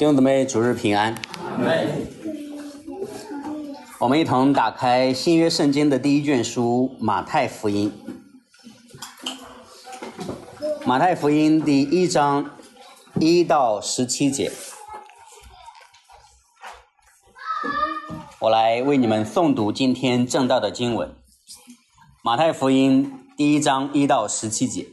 弟兄姊妹，主日平安。我们一同打开新约圣经的第一卷书马太福音。马太福音第1章1到17节，我来为你们诵读今天正道的经文。马太福音第1章1到17节，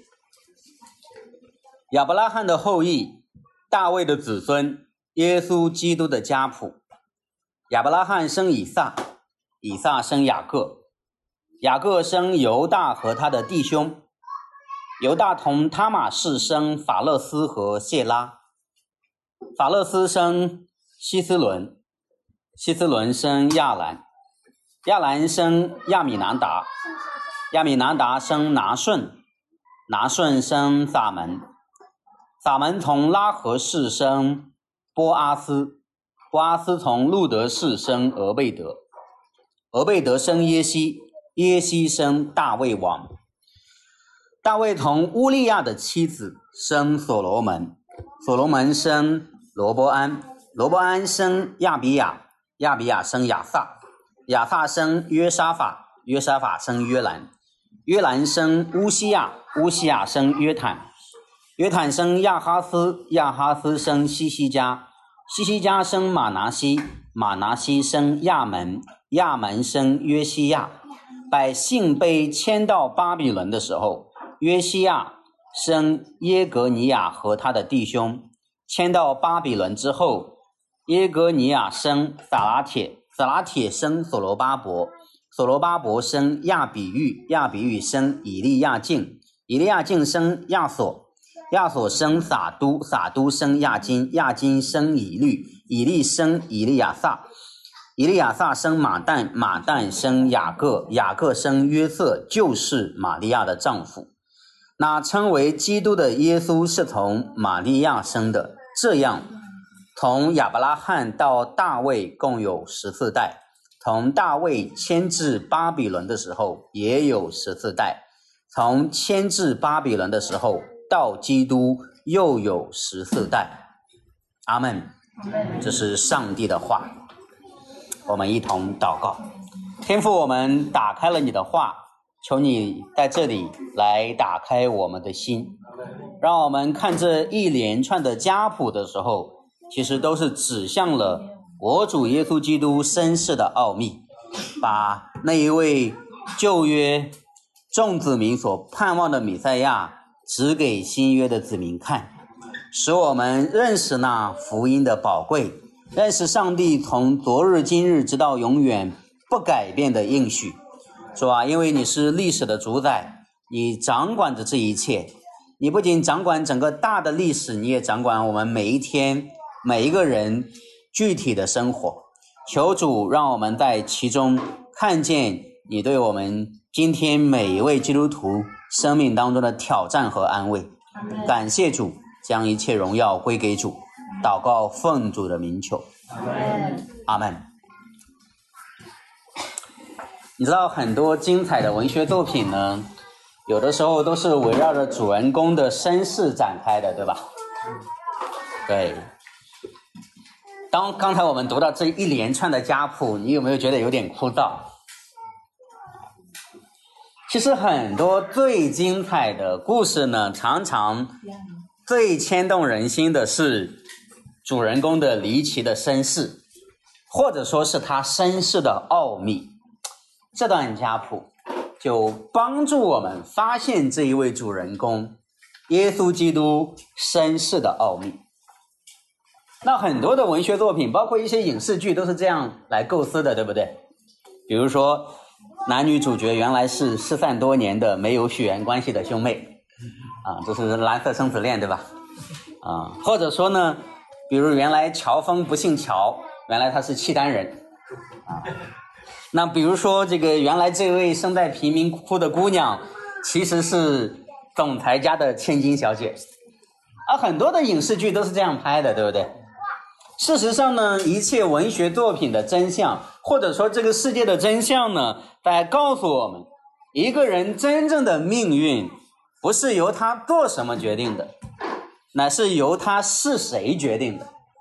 亚伯拉罕的后裔，大卫的子孙，耶稣基督的家谱。亚伯拉罕生以撒，以撒生雅各，雅各生犹大和他的弟兄，犹大同他玛氏生法勒斯和谢拉，法勒斯生希斯伦，希斯伦生亚兰，亚兰生亚米南达，亚米南达生拿顺，拿顺生撒门，撒门从拉合氏生波阿斯，波阿斯从路德氏生俄贝德，俄贝德生耶西，耶西生大卫王，大卫同乌利亚的妻子生所罗门，所罗门生罗波安，罗波安生亚比亚，亚比亚生亚撒，亚撒生约沙法，约沙法生约兰，约兰生乌西亚，乌西亚生约坦，约坦生亚哈斯，亚哈斯生西西家，西西家生马拿西，马拿西生亚门，亚门生约西亚。百姓被迁到巴比伦的时候，约西亚生耶格尼亚和他的弟兄。迁到巴比伦之后，耶格尼亚生撒拉铁，撒拉铁生所罗巴伯，所罗巴伯生亚比喻，亚比喻生以利亚敬，以利亚敬生亚索，亚索生撒都，撒都生亚金，亚金生以律，以利生以利亚撒，以利亚撒生马旦，马旦生雅各，雅各生约瑟，就是玛利亚的丈夫。那称为基督的耶稣是从玛利亚生的，这样从亚伯拉罕到大卫共有14代，从大卫迁至巴比伦的时候也有14代，从迁至巴比伦的时候到基督又有14代。阿们。这是上帝的话。我们一同祷告。天父，我们打开了你的话，求你在这里来打开我们的心，让我们看这一连串的家谱的时候，其实都是指向了我主耶稣基督身世的奥秘，把那一位旧约众子民所盼望的弥赛亚指给新约的子民看，使我们认识那福音的宝贵，认识上帝从昨日今日直到永远不改变的应许。主啊，因为你是历史的主宰，你掌管着这一切，你不仅掌管整个大的历史，你也掌管我们每一天每一个人具体的生活。求主让我们在其中看见你对我们今天每一位基督徒生命当中的挑战和安慰。感谢主，将一切荣耀归给主。祷告奉主的名求，阿们。你知道很多精彩的文学作品呢，有的时候都是围绕着主人公的身世展开的，对吧？对。刚才我们读到这一连串的家谱，你有没有觉得有点枯燥？其实很多最精彩的故事呢，常常最牵动人心的是主人公的离奇的身世，或者说是他身世的奥秘。这段家谱就帮助我们发现这一位主人公耶稣基督身世的奥秘。那很多的文学作品，包括一些影视剧，都是这样来构思的，对不对？比如说男女主角原来是失散多年的没有血缘关系的兄妹这是蓝色生死恋，对吧？或者说呢，比如原来乔峰不姓乔，原来他是契丹人那比如说这个原来这位生在贫民窟的姑娘其实是总裁家的千金小姐。很多的影视剧都是这样拍的，对不对？事实上呢，一切文学作品的真相，或者说这个世界的真相呢，在告诉我们，一个人真正的命运不是由他做什么决定的，乃是由他是谁决定的。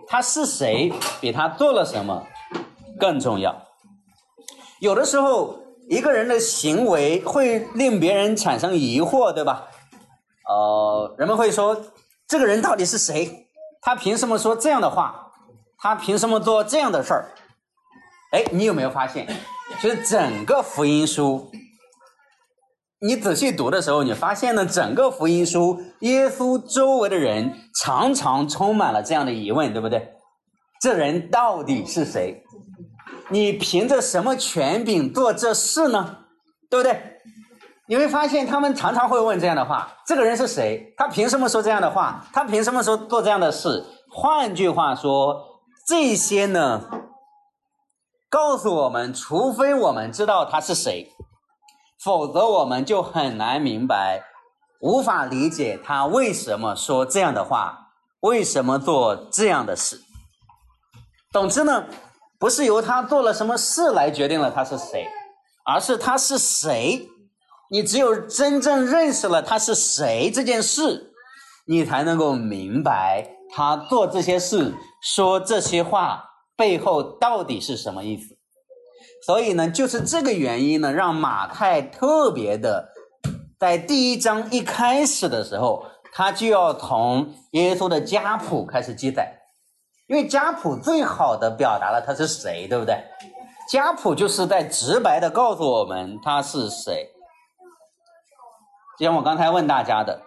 他是谁比他做了什么更重要。有的时候一个人的行为会令别人产生疑惑，对吧？人们会说这个人到底是谁？他凭什么说这样的话？他凭什么做这样的事儿？你有没有发现，就是整个福音书，你仔细读的时候，你发现呢，整个福音书，耶稣周围的人常常充满了这样的疑问，对不对？这人到底是谁？你凭着什么权柄做这事呢？对不对？你会发现他们常常会问这样的话，这个人是谁？他凭什么说这样的话？他凭什么说做这样的事？换句话说，这些呢，告诉我们，除非我们知道他是谁，否则我们就很难明白，无法理解他为什么说这样的话，为什么做这样的事。总之呢，不是由他做了什么事来决定了他是谁，而是他是谁。你只有真正认识了他是谁这件事，你才能够明白他做这些事，说这些话背后到底是什么意思。所以呢，就是这个原因呢，让马太特别的在第1章一开始的时候，他就要从耶稣的家谱开始记载，因为家谱最好的表达了他是谁，对不对？家谱就是在直白的告诉我们他是谁。就像我刚才问大家的，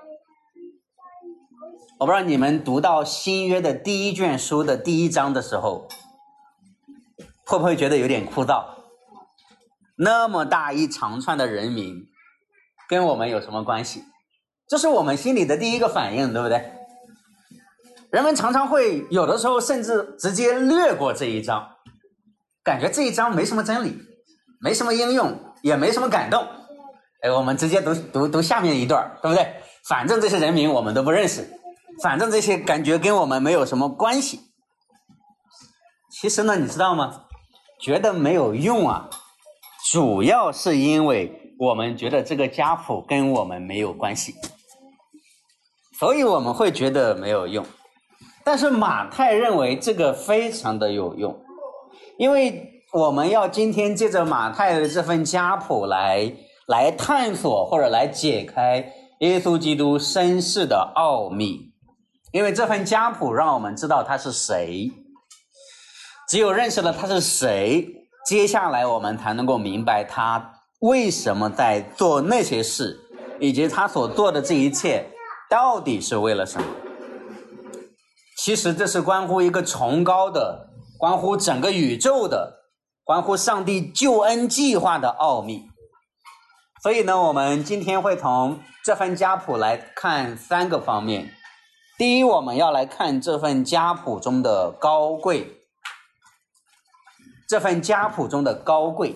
我不知道你们读到新约的第1卷书的第1章的时候，会不会觉得有点枯燥？那么大一长串的人名跟我们有什么关系？这是我们心里的第一个反应，对不对？人们常常会有的时候甚至直接略过这一章，感觉这一章没什么真理，没什么应用，也没什么感动。我们直接读下面一段，对不对？反正这些人名我们都不认识，反正这些感觉跟我们没有什么关系。其实呢，你知道吗？觉得没有用啊，主要是因为我们觉得这个家谱跟我们没有关系，所以我们会觉得没有用。但是马太认为这个非常的有用，因为我们要今天借着马太的这份家谱来探索或者来解开耶稣基督身世的奥秘，因为这份家谱让我们知道他是谁，只有认识了他是谁，接下来我们才能够明白他为什么在做那些事，以及他所做的这一切到底是为了什么。其实这是关乎一个崇高的，关乎整个宇宙的，关乎上帝救恩计划的奥秘。所以呢，我们今天会从这份家谱来看3个方面。第一，我们要来看这份家谱中的高贵。这份家谱中的高贵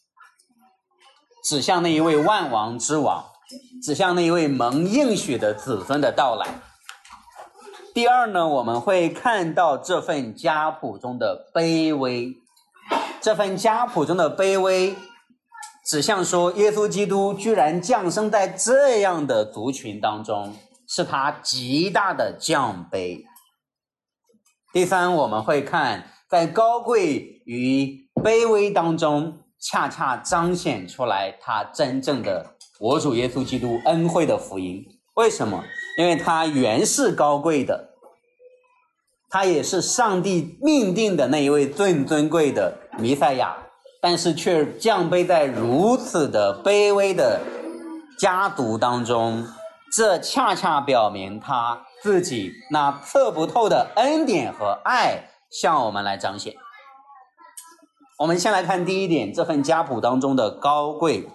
指向那一位万王之王，指向那一位蒙应许的子孙的到来。第二呢，我们会看到这份家谱中的卑微。这份家谱中的卑微指向说，耶稣基督居然降生在这样的族群当中，是他极大的降卑。第三，我们会看在高贵与卑微当中，恰恰彰显出来他真正的我主耶稣基督恩惠的福音。为什么？因为他原是高贵的，他也是上帝命定的那一位最尊贵的弥赛亚，但是却降卑在如此的卑微的家族当中，这恰恰表明他自己那测不透的恩典和爱向我们来彰显。我们先来看第一点，这份家谱当中的高贵。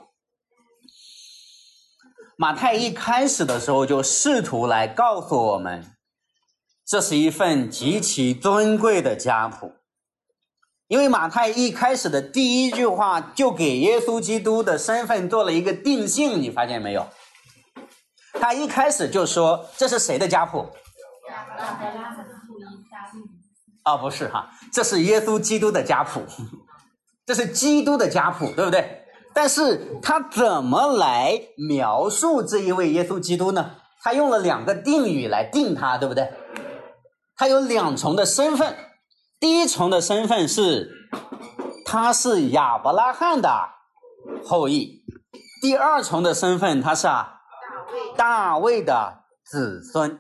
马太一开始的时候就试图来告诉我们，这是一份极其尊贵的家谱。因为马太一开始的第一句话就给耶稣基督的身份做了一个定性，你发现没有？他一开始就说这是谁的家谱？不是哈，这是耶稣基督的家谱，这是基督的家谱，对不对？但是他怎么来描述这一位耶稣基督呢？他用了2个定语来定他，对不对？ 他有2重的身份。第一重的身份是他是亚伯拉罕的后裔，第2重的身份他是大卫的子孙。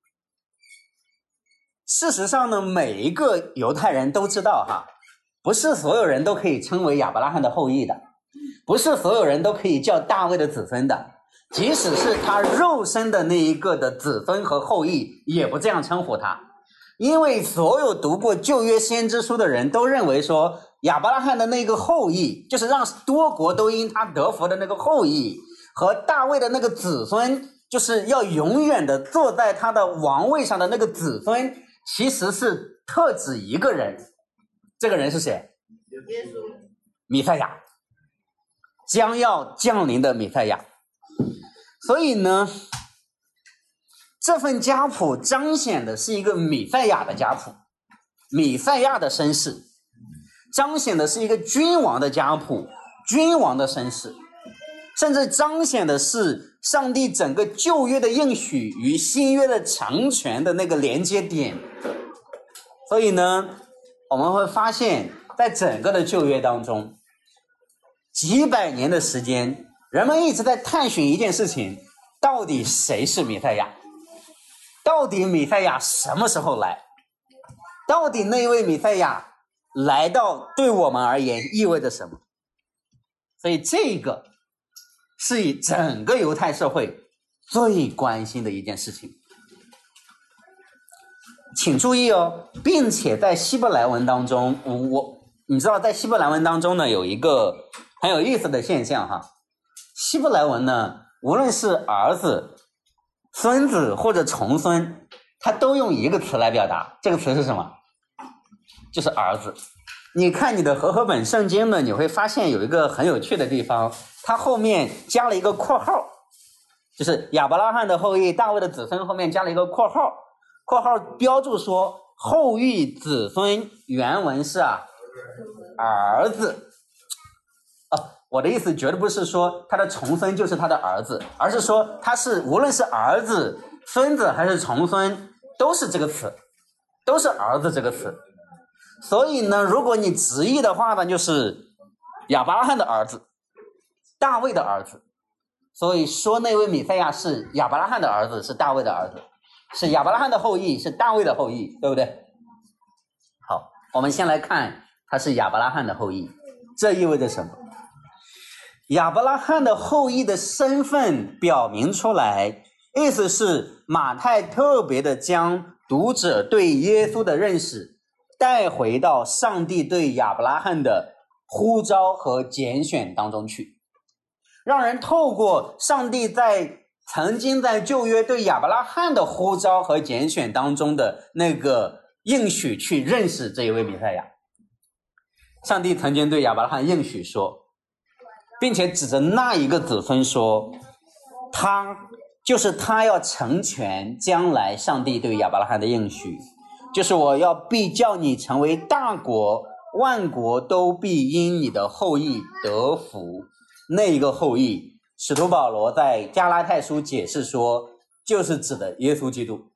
事实上呢，每一个犹太人都知道不是所有人都可以称为亚伯拉罕的后裔的，不是所有人都可以叫大卫的子孙的，即使是他肉身的那一个的子孙和后裔，也不这样称呼他。因为所有读过旧约先知书的人都认为说，亚伯拉罕的那个后裔，就是让多国都因他得福的那个后裔，和大卫的那个子孙，就是要永远的坐在他的王位上的那个子孙，其实是特指一个人。这个人是谁？ 耶稣， 弥赛亚，将要降临的弥赛亚。所以呢，这份家谱彰显的是一个弥赛亚的家谱，弥赛亚的身世，彰显的是一个君王的家谱，君王的身世，甚至彰显的是上帝整个旧约的应许与新约的成全的那个连接点。所以呢，我们会发现在整个的旧约当中，几百年的时间，人们一直在探寻一件事情，到底谁是弥赛亚？到底弥赛亚什么时候来？到底那位弥赛亚来到对我们而言意味着什么？所以这个是以整个犹太社会最关心的一件事情。请注意哦，并且在希伯来文当中，你知道在希伯来文当中呢，有一个很有意思的现象希伯来文呢，无论是儿子、孙子或者重孙，他都用一个词来表达。这个词是什么？就是儿子。你看你的和合本圣经呢，你会发现有一个很有趣的地方，它后面加了一个括号，就是亚伯拉罕的后裔，大卫的子孙，后面加了一个括号，括号标注说后裔子孙，原文是儿子。我的意思绝对不是说他的重孙就是他的儿子，而是说他是无论是儿子、孙子还是重孙，都是这个词，都是儿子这个词。所以呢，如果你直译的话呢，就是亚伯拉罕的儿子，大卫的儿子。所以说那位弥赛亚是亚伯拉罕的儿子，是大卫的儿子，是亚伯拉罕的后裔，是大卫的后裔，对不对？好，我们先来看他是亚伯拉罕的后裔，这意味着什么？亚伯拉罕的后裔的身份表明出来，意思是马太特别的将读者对耶稣的认识带回到上帝对亚伯拉罕的呼召和拣选当中去，让人透过上帝曾经在旧约对亚伯拉罕的呼召和拣选当中的那个应许去认识这一位弥赛亚。上帝曾经对亚伯拉罕应许说，并且指着那一个子孙说，他要成全将来上帝对亚伯拉罕的应许，就是我要必叫你成为大国，万国都必因你的后裔得福。那一个后裔，使徒保罗在加拉太书解释说，就是指的耶稣基督。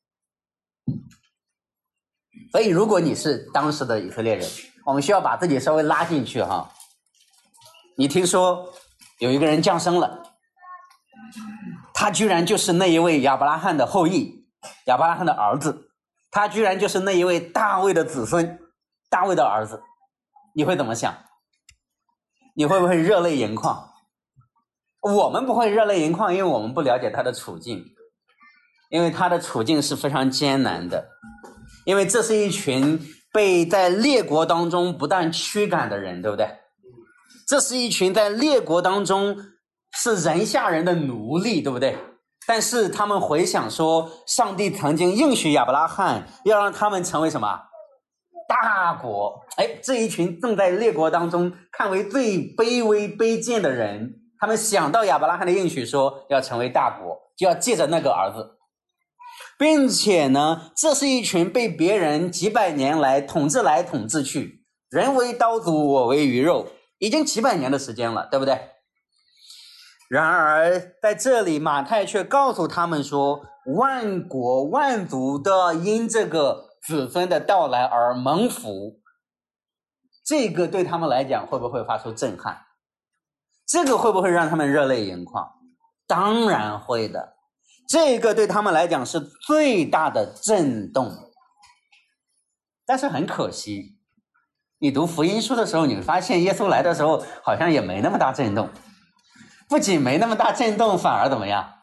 所以如果你是当时的以色列人，我们需要把自己稍微拉进去你听说有一个人降生了，他居然就是那一位亚伯拉罕的后裔，亚伯拉罕的儿子，他居然就是那一位大卫的子孙，大卫的儿子，你会怎么想？你会不会热泪盈眶？我们不会热泪盈眶，因为我们不了解他的处境，因为他的处境是非常艰难的，因为这是一群被在列国当中不断驱赶的人，对不对？这是一群在列国当中是人下人的奴隶，对不对？但是他们回想说，上帝曾经应许亚伯拉罕要让他们成为什么？大国。这一群正在列国当中看为最卑微卑贱的人，他们想到亚伯拉罕的应许说要成为大国，就要借着那个儿子，并且呢，这是一群被别人几百年来统治去，人为刀俎我为鱼肉，已经几百年的时间了，对不对？然而在这里马太却告诉他们说，万国万族都要因这个子孙的到来而蒙福，这个对他们来讲会不会发出震撼？这个会不会让他们热泪盈眶？当然会的，这个对他们来讲是最大的震动。但是很可惜，你读福音书的时候，你会发现耶稣来的时候好像也没那么大震动，不仅没那么大震动，反而怎么样？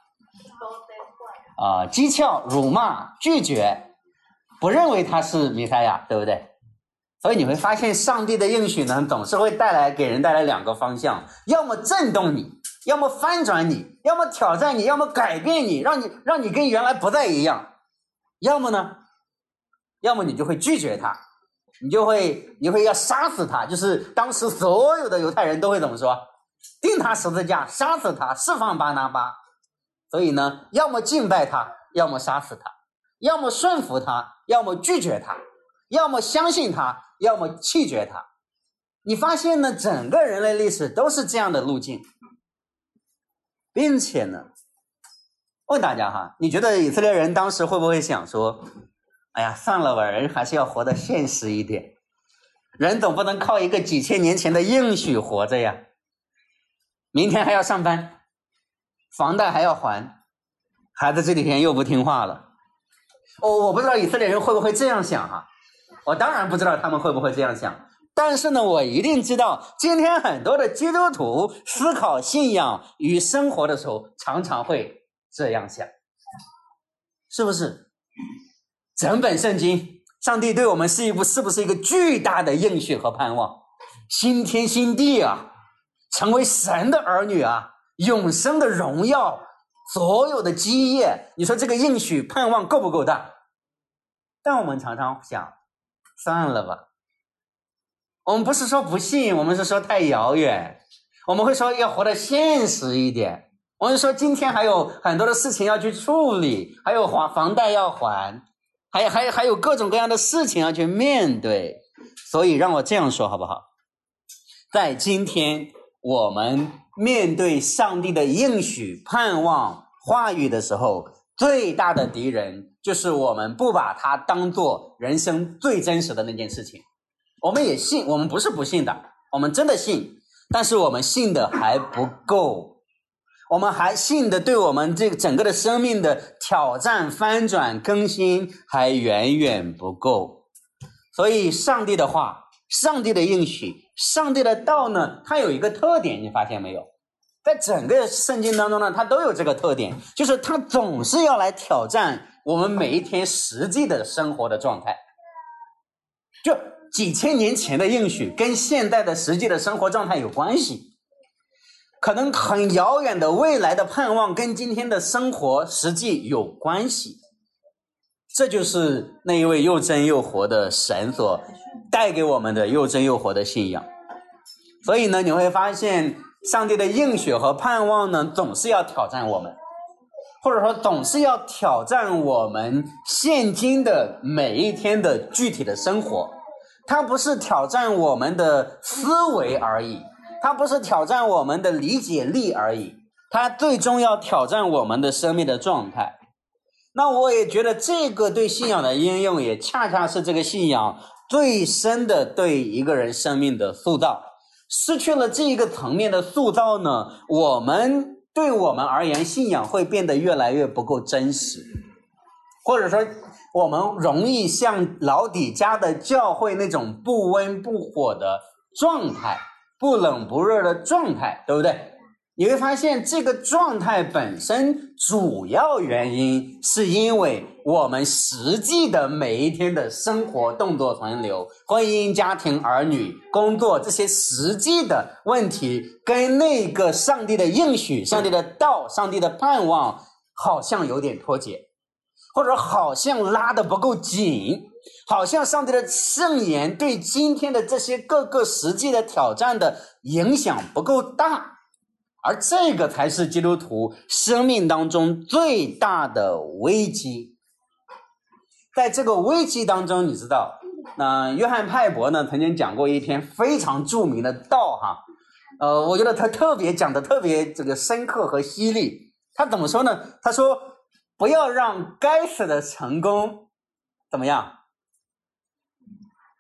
讥诮、辱骂、拒绝，不认为他是弥赛亚，对不对？所以你会发现上帝的应许呢，总是会给人带来两个方向，要么震动你，要么翻转你，要么挑战你，要么改变你，让你跟原来不再一样。要么呢，要么你就会拒绝他，你会要杀死他，就是当时所有的犹太人都会怎么说？钉他十字架，杀死他，释放巴拿巴。所以呢，要么敬拜他，要么杀死他，要么顺服他，要么拒绝他，要么相信他，要么弃绝他。你发现呢，整个人类历史都是这样的路径。并且呢，问大家哈，你觉得以色列人当时会不会想说，哎呀，算了吧，人还是要活得现实一点，人总不能靠一个几千年前的应许活着呀，明天还要上班，房贷还要还，孩子这几天又不听话了。我不知道以色列人会不会这样想哈，我当然不知道他们会不会这样想，但是呢，我一定知道今天很多的基督徒思考信仰与生活的时候常常会这样想，是不是？整本圣经，上帝对我们是不是一个巨大的应许和盼望？新天新地啊，成为神的儿女啊，永生的荣耀，所有的基业，你说这个应许盼望够不够大？但我们常常想，算了吧。我们不是说不信，我们是说太遥远。我们会说要活得现实一点。我们说今天还有很多的事情要去处理，还有房贷要还，还有各种各样的事情要去面对。所以让我这样说好不好？在今天我们面对上帝的应许、盼望、话语的时候，最大的敌人就是我们不把它当作人生最真实的那件事情。我们也信，我们不是不信的，我们真的信，但是我们信的还不够，我们还信的对我们这个整个的生命的挑战、翻转、更新还远远不够。所以上帝的话，上帝的应许，上帝的道呢，它有一个特点，你发现没有？在整个圣经当中呢，它都有这个特点，就是它总是要来挑战我们每一天实际的生活的状态。就几千年前的应许跟现在的实际的生活状态有关系，可能很遥远的未来的盼望跟今天的生活实际有关系。这就是那一位又真又活的神所带给我们的又真又活的信仰。所以呢，你会发现上帝的应许和盼望呢，总是要挑战我们，或者说总是要挑战我们现今的每一天的具体的生活。它不是挑战我们的思维而已，它不是挑战我们的理解力而已，它最终要挑战我们的生命的状态。那我也觉得这个对信仰的应用，也恰恰是这个信仰最深的对一个人生命的塑造。失去了这一个层面的塑造呢，对我们而言，信仰会变得越来越不够真实，或者说我们容易像老底嘉的教会那种不温不火的状态，不冷不热的状态，对不对？你会发现这个状态本身主要原因是因为我们实际的每一天的生活动作存留，婚姻、家庭、儿女、工作，这些实际的问题跟那个上帝的应许、上帝的道、上帝的盼望好像有点脱节，或者好像拉得不够紧，好像上帝的圣言对今天的这些各个实际的挑战的影响不够大。而这个才是基督徒生命当中最大的危机。在这个危机当中，你知道，约翰派伯呢曾经讲过一篇非常著名的道哈，我觉得他讲的特别这个深刻和犀利。他怎么说呢？他说不要让该死的成功怎么样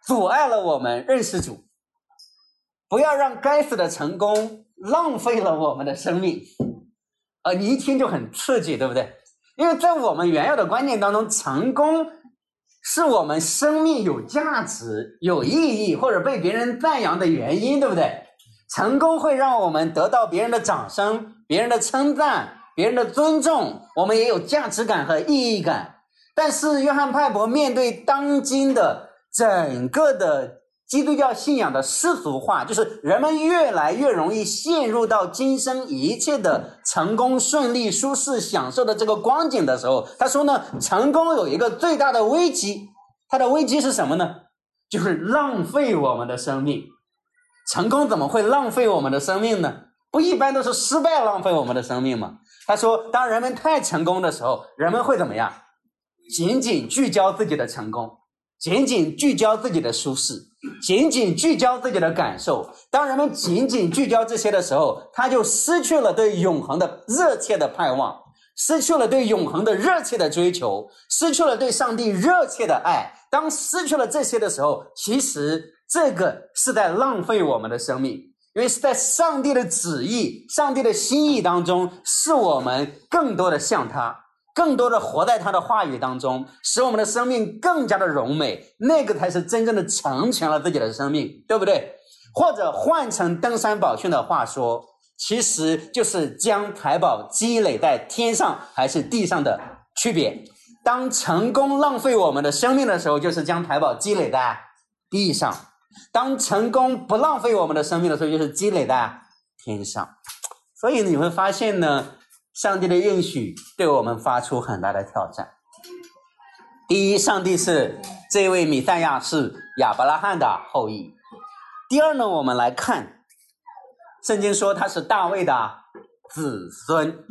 阻碍了我们认识主，不要让该死的成功浪费了我们的生命。你一听就很刺激，对不对？因为在我们原有的观念当中，成功是我们生命有价值、有意义或者被别人赞扬的原因，对不对？成功会让我们得到别人的掌声、别人的称赞、别人的尊重，我们也有价值感和意义感。但是约翰派伯面对当今的整个的基督教信仰的世俗化，就是人们越来越容易陷入到今生一切的成功、顺利、舒适、享受的这个光景的时候，他说呢，成功有一个最大的危机，它的危机是什么呢？就是浪费我们的生命。成功怎么会浪费我们的生命呢？不一般都是失败浪费我们的生命吗？他说，当人们太成功的时候，人们会怎么样？仅仅聚焦自己的成功，仅仅聚焦自己的舒适，仅仅聚焦自己的感受。当人们仅仅聚焦这些的时候，他就失去了对永恒的热切的盼望，失去了对永恒的热切的追求，失去了对上帝热切的爱。当失去了这些的时候，其实这个是在浪费我们的生命，因为是在上帝的旨意、上帝的心意当中，是我们更多的像他，更多的活在他的话语当中，使我们的生命更加的荣美，那个才是真正的成全了自己的生命，对不对？或者换成登山宝训的话说，其实就是将财宝积累在天上还是地上的区别。当成功浪费我们的生命的时候，就是将财宝积累在地上；当成功不浪费我们的生命的时候，就是积累在天上。所以你会发现呢，上帝的应许对我们发出很大的挑战。第一，上帝是这位弥赛亚是亚伯拉罕的后裔。第二呢，我们来看圣经说他是大卫的子孙。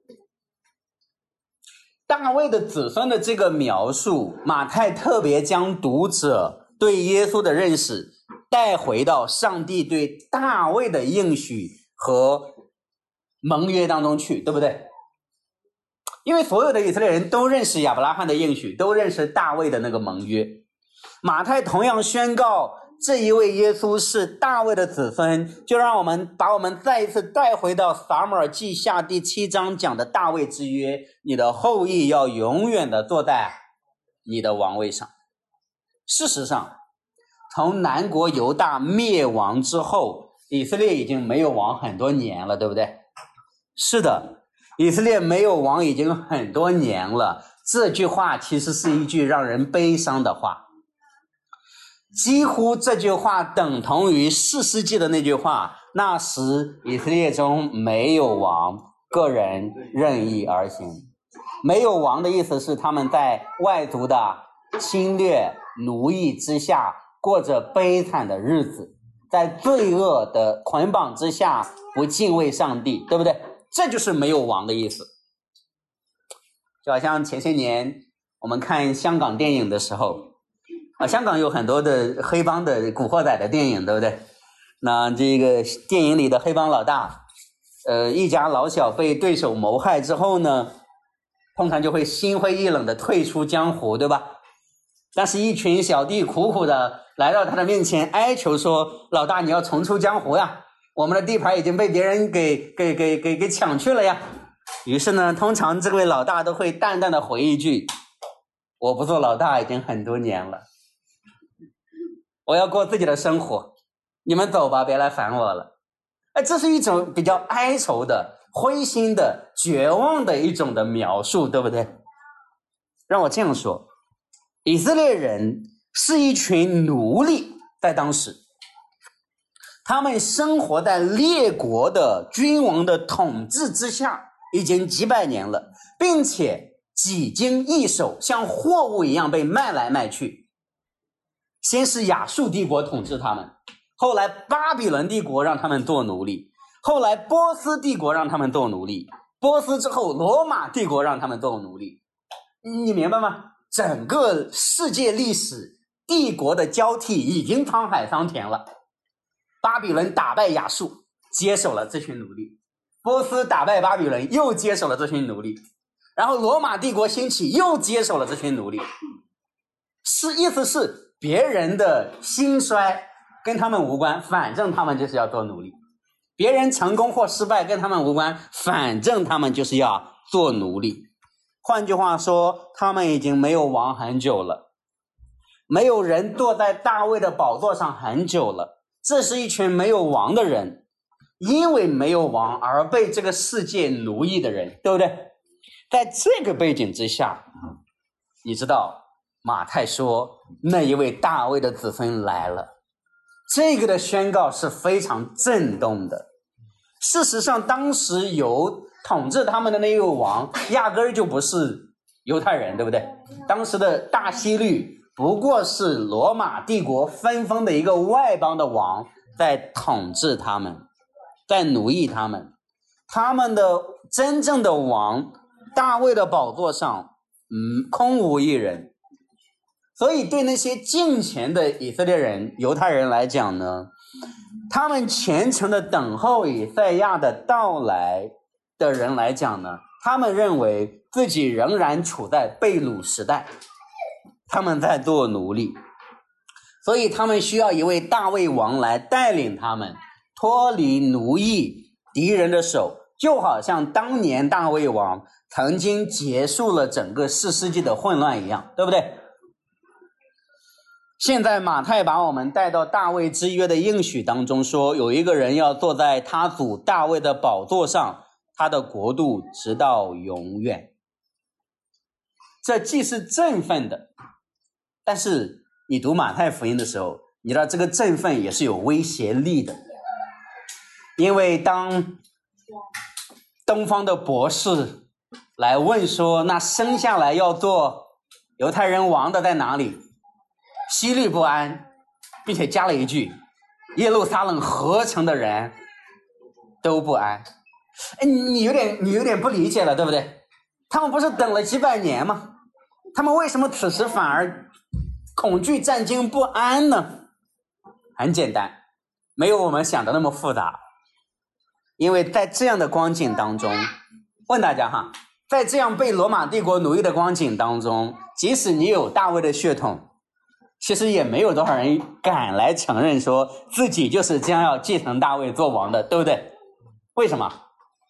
大卫的子孙的这个描述，马太特别将读者对耶稣的认识带回到上帝对大卫的应许和盟约当中去，对不对？因为所有的以色列人都认识亚伯拉罕的应许，都认识大卫的那个盟约。马太同样宣告这一位耶稣是大卫的子孙，就让我们把我们再一次带回到撒母耳记下第7章讲的大卫之约，你的后裔要永远的坐在你的王位上。事实上，从南国犹大灭亡之后，以色列已经没有王很多年了，对不对？是的，以色列没有王已经很多年了。这句话其实是一句让人悲伤的话，几乎这句话等同于4世纪的那句话，那时以色列中没有王，个人任意而行。没有王的意思是他们在外族的侵略奴役之下过着悲惨的日子，在罪恶的捆绑之下不敬畏上帝，对不对？这就是没有王的意思。就好像前些年我们看香港电影的时候，香港有很多的黑帮的古惑仔的电影，对不对？那这个电影里的黑帮老大一家老小被对手谋害之后呢，通常就会心灰意冷的退出江湖，对吧？但是一群小弟苦苦的来到他的面前哀求说，老大你要重出江湖呀，我们的地盘已经被别人给抢去了呀。于是呢，通常这位老大都会淡淡的回一句，我不做老大已经很多年了，我要过自己的生活，你们走吧，别来烦我了。这是一种比较哀愁的、灰心的、绝望的一种的描述，对不对？让我这样说，以色列人是一群奴隶，在当时他们生活在列国的君王的统治之下已经几百年了，并且几经易手，像货物一样被卖来卖去。先是亚述帝国统治他们，后来巴比伦帝国让他们做奴隶，后来波斯帝国让他们做奴隶，波斯之后罗马帝国让他们做奴隶。你明白吗？整个世界历史帝国的交替已经沧海桑田了。巴比伦打败亚述，接手了这群奴隶；波斯打败巴比伦，又接手了这群奴隶；然后罗马帝国兴起，又接手了这群奴隶。意思是别人的兴衰跟他们无关，反正他们就是要做奴隶。别人成功或失败跟他们无关，反正他们就是要做奴隶。换句话说，他们已经没有王很久了，没有人坐在大卫的宝座上很久了。这是一群没有王的人，因为没有王而被这个世界奴役的人，对不对？在这个背景之下，你知道马太说那一位大卫的子孙来了，这个的宣告是非常震动的。事实上，当时有统治他们的那个王压根儿就不是犹太人，对不对？当时的大希律不过是罗马帝国分封的一个外邦的王，在统治他们，在奴役他们。他们的真正的王大卫的宝座上空无一人。所以对那些敬虔的以色列人犹太人来讲呢，他们虔诚的等候以赛亚的到来的人来讲呢，他们认为自己仍然处在被掳时代，他们在做奴隶，所以他们需要一位大卫王来带领他们脱离奴役敌人的手，就好像当年大卫王曾经结束了整个4世纪的混乱一样，对不对？现在马太把我们带到大卫之约的应许当中，说有一个人要坐在他祖大卫的宝座上，他的国度直到永远。这既是振奋的，但是你读马太福音的时候，你知道这个振奋也是有威胁力的。因为当东方的博士来问说，那生下来要做犹太人王的在哪里？希律不安，并且加了一句，耶路撒冷合成的人都不安。你有点不理解了，对不对？他们不是等了几百年吗？他们为什么此时反而恐惧战惊不安呢？很简单，没有我们想的那么复杂。因为在这样的光景当中，问大家哈，在这样被罗马帝国奴役的光景当中，即使你有大卫的血统，其实也没有多少人敢来承认说自己就是将要继承大卫做王的，对不对？为什么？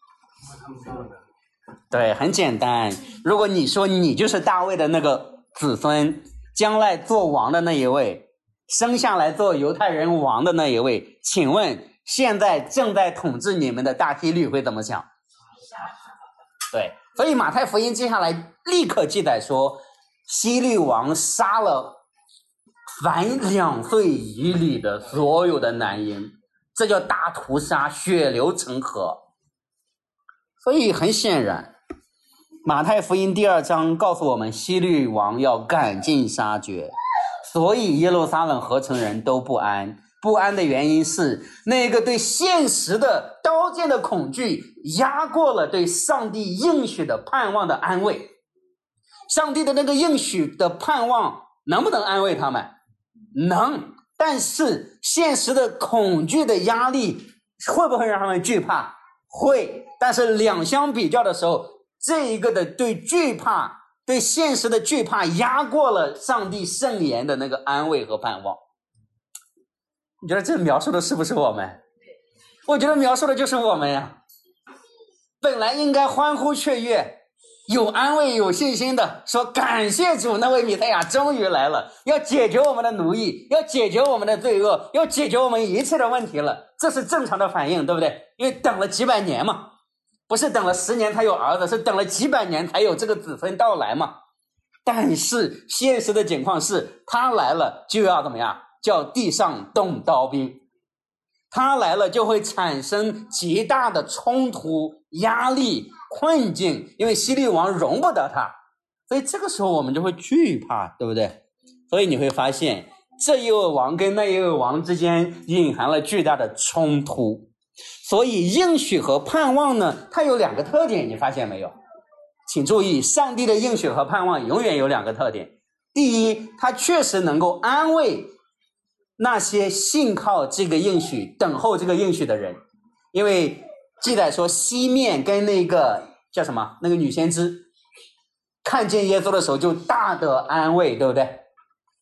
对，很简单，如果你说你就是大卫的那个子孙，将来做王的那一位，生下来做犹太人王的那一位，请问现在正在统治你们的大希律会怎么想？对，所以马太福音接下来立刻记载说，希律王杀了凡2岁以里的所有的男婴，这叫大屠杀，血流成河。所以很显然，马太福音第2章告诉我们，希律王要赶尽杀绝，所以耶路撒冷合成人都不安。不安的原因是那个对现实的刀剑的恐惧压过了对上帝应许的盼望的安慰。上帝的那个应许的盼望能不能安慰他们？能，但是现实的恐惧的压力会不会让他们惧怕？会，但是两相比较的时候，这一个的对惧怕，对现实的惧怕压过了上帝圣言的那个安慰和盼望。你觉得这描述的是不是我们？我觉得描述的就是我们呀。本来应该欢呼雀跃，有安慰有信心的说，感谢主，那位弥赛亚终于来了，要解决我们的奴役，要解决我们的罪恶，要解决我们一切的问题了。这是正常的反应，对不对？因为等了几百年嘛，不是等了10年才有儿子，是等了几百年才有这个子孙到来嘛。但是现实的情况是，他来了就要怎么样？叫地上动刀兵。他来了就会产生极大的冲突、压力、困境，因为希律王容不得他，所以这个时候我们就会惧怕，对不对？所以你会发现这一位王跟那一位王之间隐含了巨大的冲突。所以应许和盼望呢，它有2个特点，你发现没有？请注意，上帝的应许和盼望永远有2个特点。第一，它确实能够安慰那些信靠这个应许、等候这个应许的人，因为记载说西面跟那个叫什么，那个女先知看见耶稣的时候就大得安慰，对不对？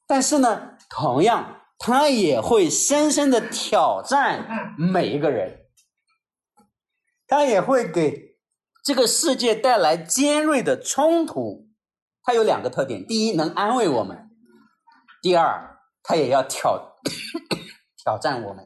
但是呢，同样他也会深深的挑战每一个人，他也会给这个世界带来尖锐的冲突。他有2个特点，第一，能安慰我们；第二，他也要挑战我们。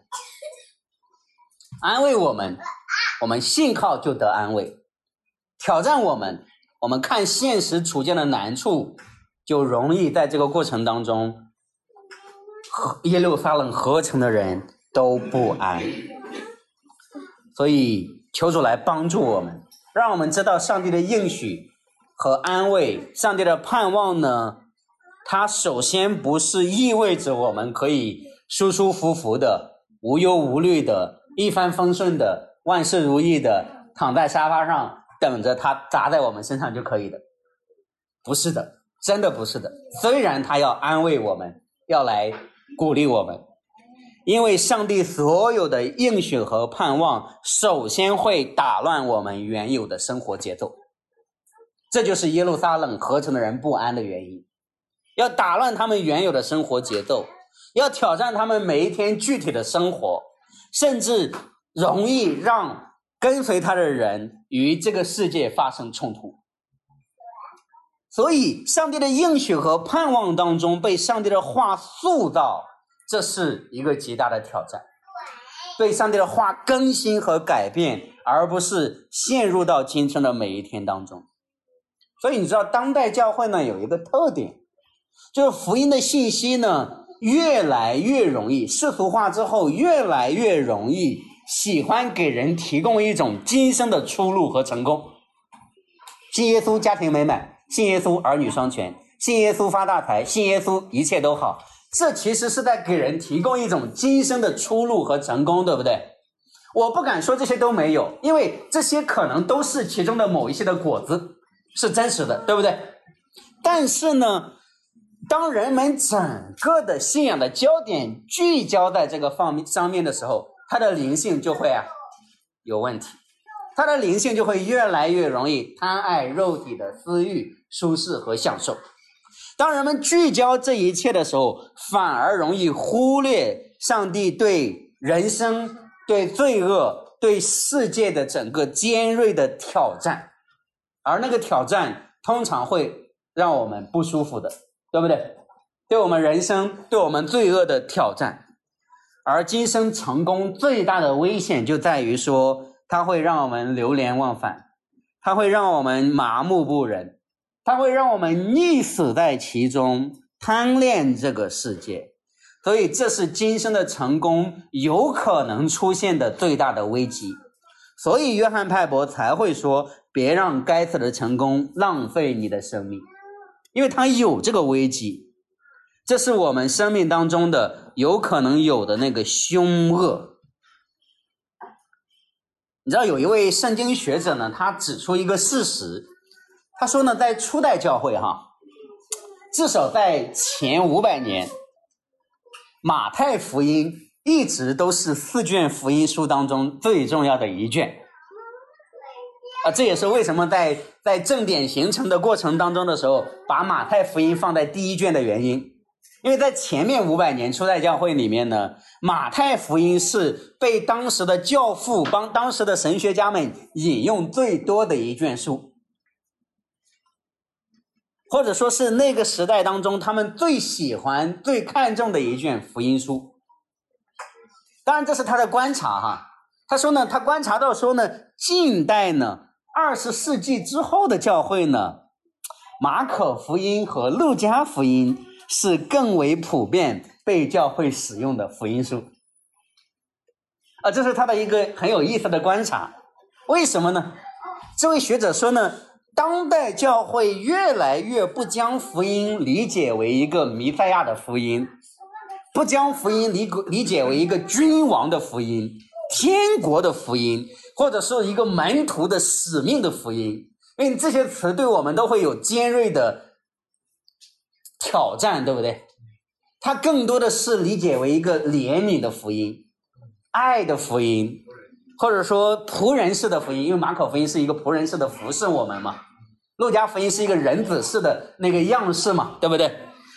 安慰我们，我们信靠就得安慰；挑战我们，我们看现实处境的难处，就容易在这个过程当中，耶路撒冷合城的人都不安。所以求主来帮助我们，让我们知道上帝的应许和安慰，上帝的盼望呢，它首先不是意味着我们可以舒舒服服的、无忧无虑的、一帆风顺的、万事如意的躺在沙发上等着它砸在我们身上就可以的。不是的，真的不是的。虽然他要安慰我们，要来鼓励我们，因为上帝所有的应许和盼望首先会打乱我们原有的生活节奏，这就是耶路撒冷合城的人不安的原因。要打乱他们原有的生活节奏，要挑战他们每一天具体的生活，甚至容易让跟随他的人与这个世界发生冲突。所以上帝的应许和盼望当中被上帝的话塑造，这是一个极大的挑战。对上帝的话更新和改变，而不是陷入到今生的每一天当中。所以你知道当代教会呢有一个特点，就是福音的信息呢越来越容易，世俗化之后越来越容易喜欢给人提供一种今生的出路和成功。信耶稣家庭美满，信耶稣儿女双全，信耶稣发大财，信耶稣一切都好，这其实是在给人提供一种今生的出路和成功，对不对？我不敢说这些都没有，因为这些可能都是其中的某一些的果子，是真实的，对不对？但是呢，当人们整个的信仰的焦点聚焦在这个上面的时候，他的灵性就会有问题，他的灵性就会越来越容易贪爱肉体的私欲、舒适和享受。当人们聚焦这一切的时候，反而容易忽略上帝对人生、对罪恶、对世界的整个尖锐的挑战，而那个挑战通常会让我们不舒服的，对不对？对我们人生、对我们罪恶的挑战。而今生成功最大的危险就在于说，它会让我们流连忘返，它会让我们麻木不仁，它会让我们溺死在其中，贪恋这个世界。所以这是今生的成功有可能出现的最大的危机。所以约翰派伯才会说，别让该死的成功浪费你的生命，因为他有这个危机。这是我们生命当中的有可能有的那个凶恶。你知道有一位圣经学者呢，他指出一个事实，他说呢，在初代教会至少在前500年，马太福音一直都是4卷福音书当中最重要的一卷。这也是为什么在正典形成的过程当中的时候，把马太福音放在第1卷的原因。因为在前面500年初代教会里面呢，马太福音是被当时的教父帮当时的神学家们引用最多的一卷书，或者说是那个时代当中他们最喜欢最看重的一卷福音书。当然这是他的观察他说呢，他观察到说呢，近代呢20世纪之后的教会呢，马可福音和路加福音是更为普遍被教会使用的福音书。这是他的一个很有意思的观察。为什么呢？这位学者说呢，当代教会越来越不将福音理解为一个弥赛亚的福音，不将福音理解为一个君王的福音、天国的福音，或者是一个门徒的使命的福音。因为这些词对我们都会有尖锐的挑战，对不对？它更多的是理解为一个怜悯的福音、爱的福音，或者说仆人式的福音。因为马可福音是一个仆人式的服侍我们嘛，路加福音是一个人子式的那个样式嘛，对不对？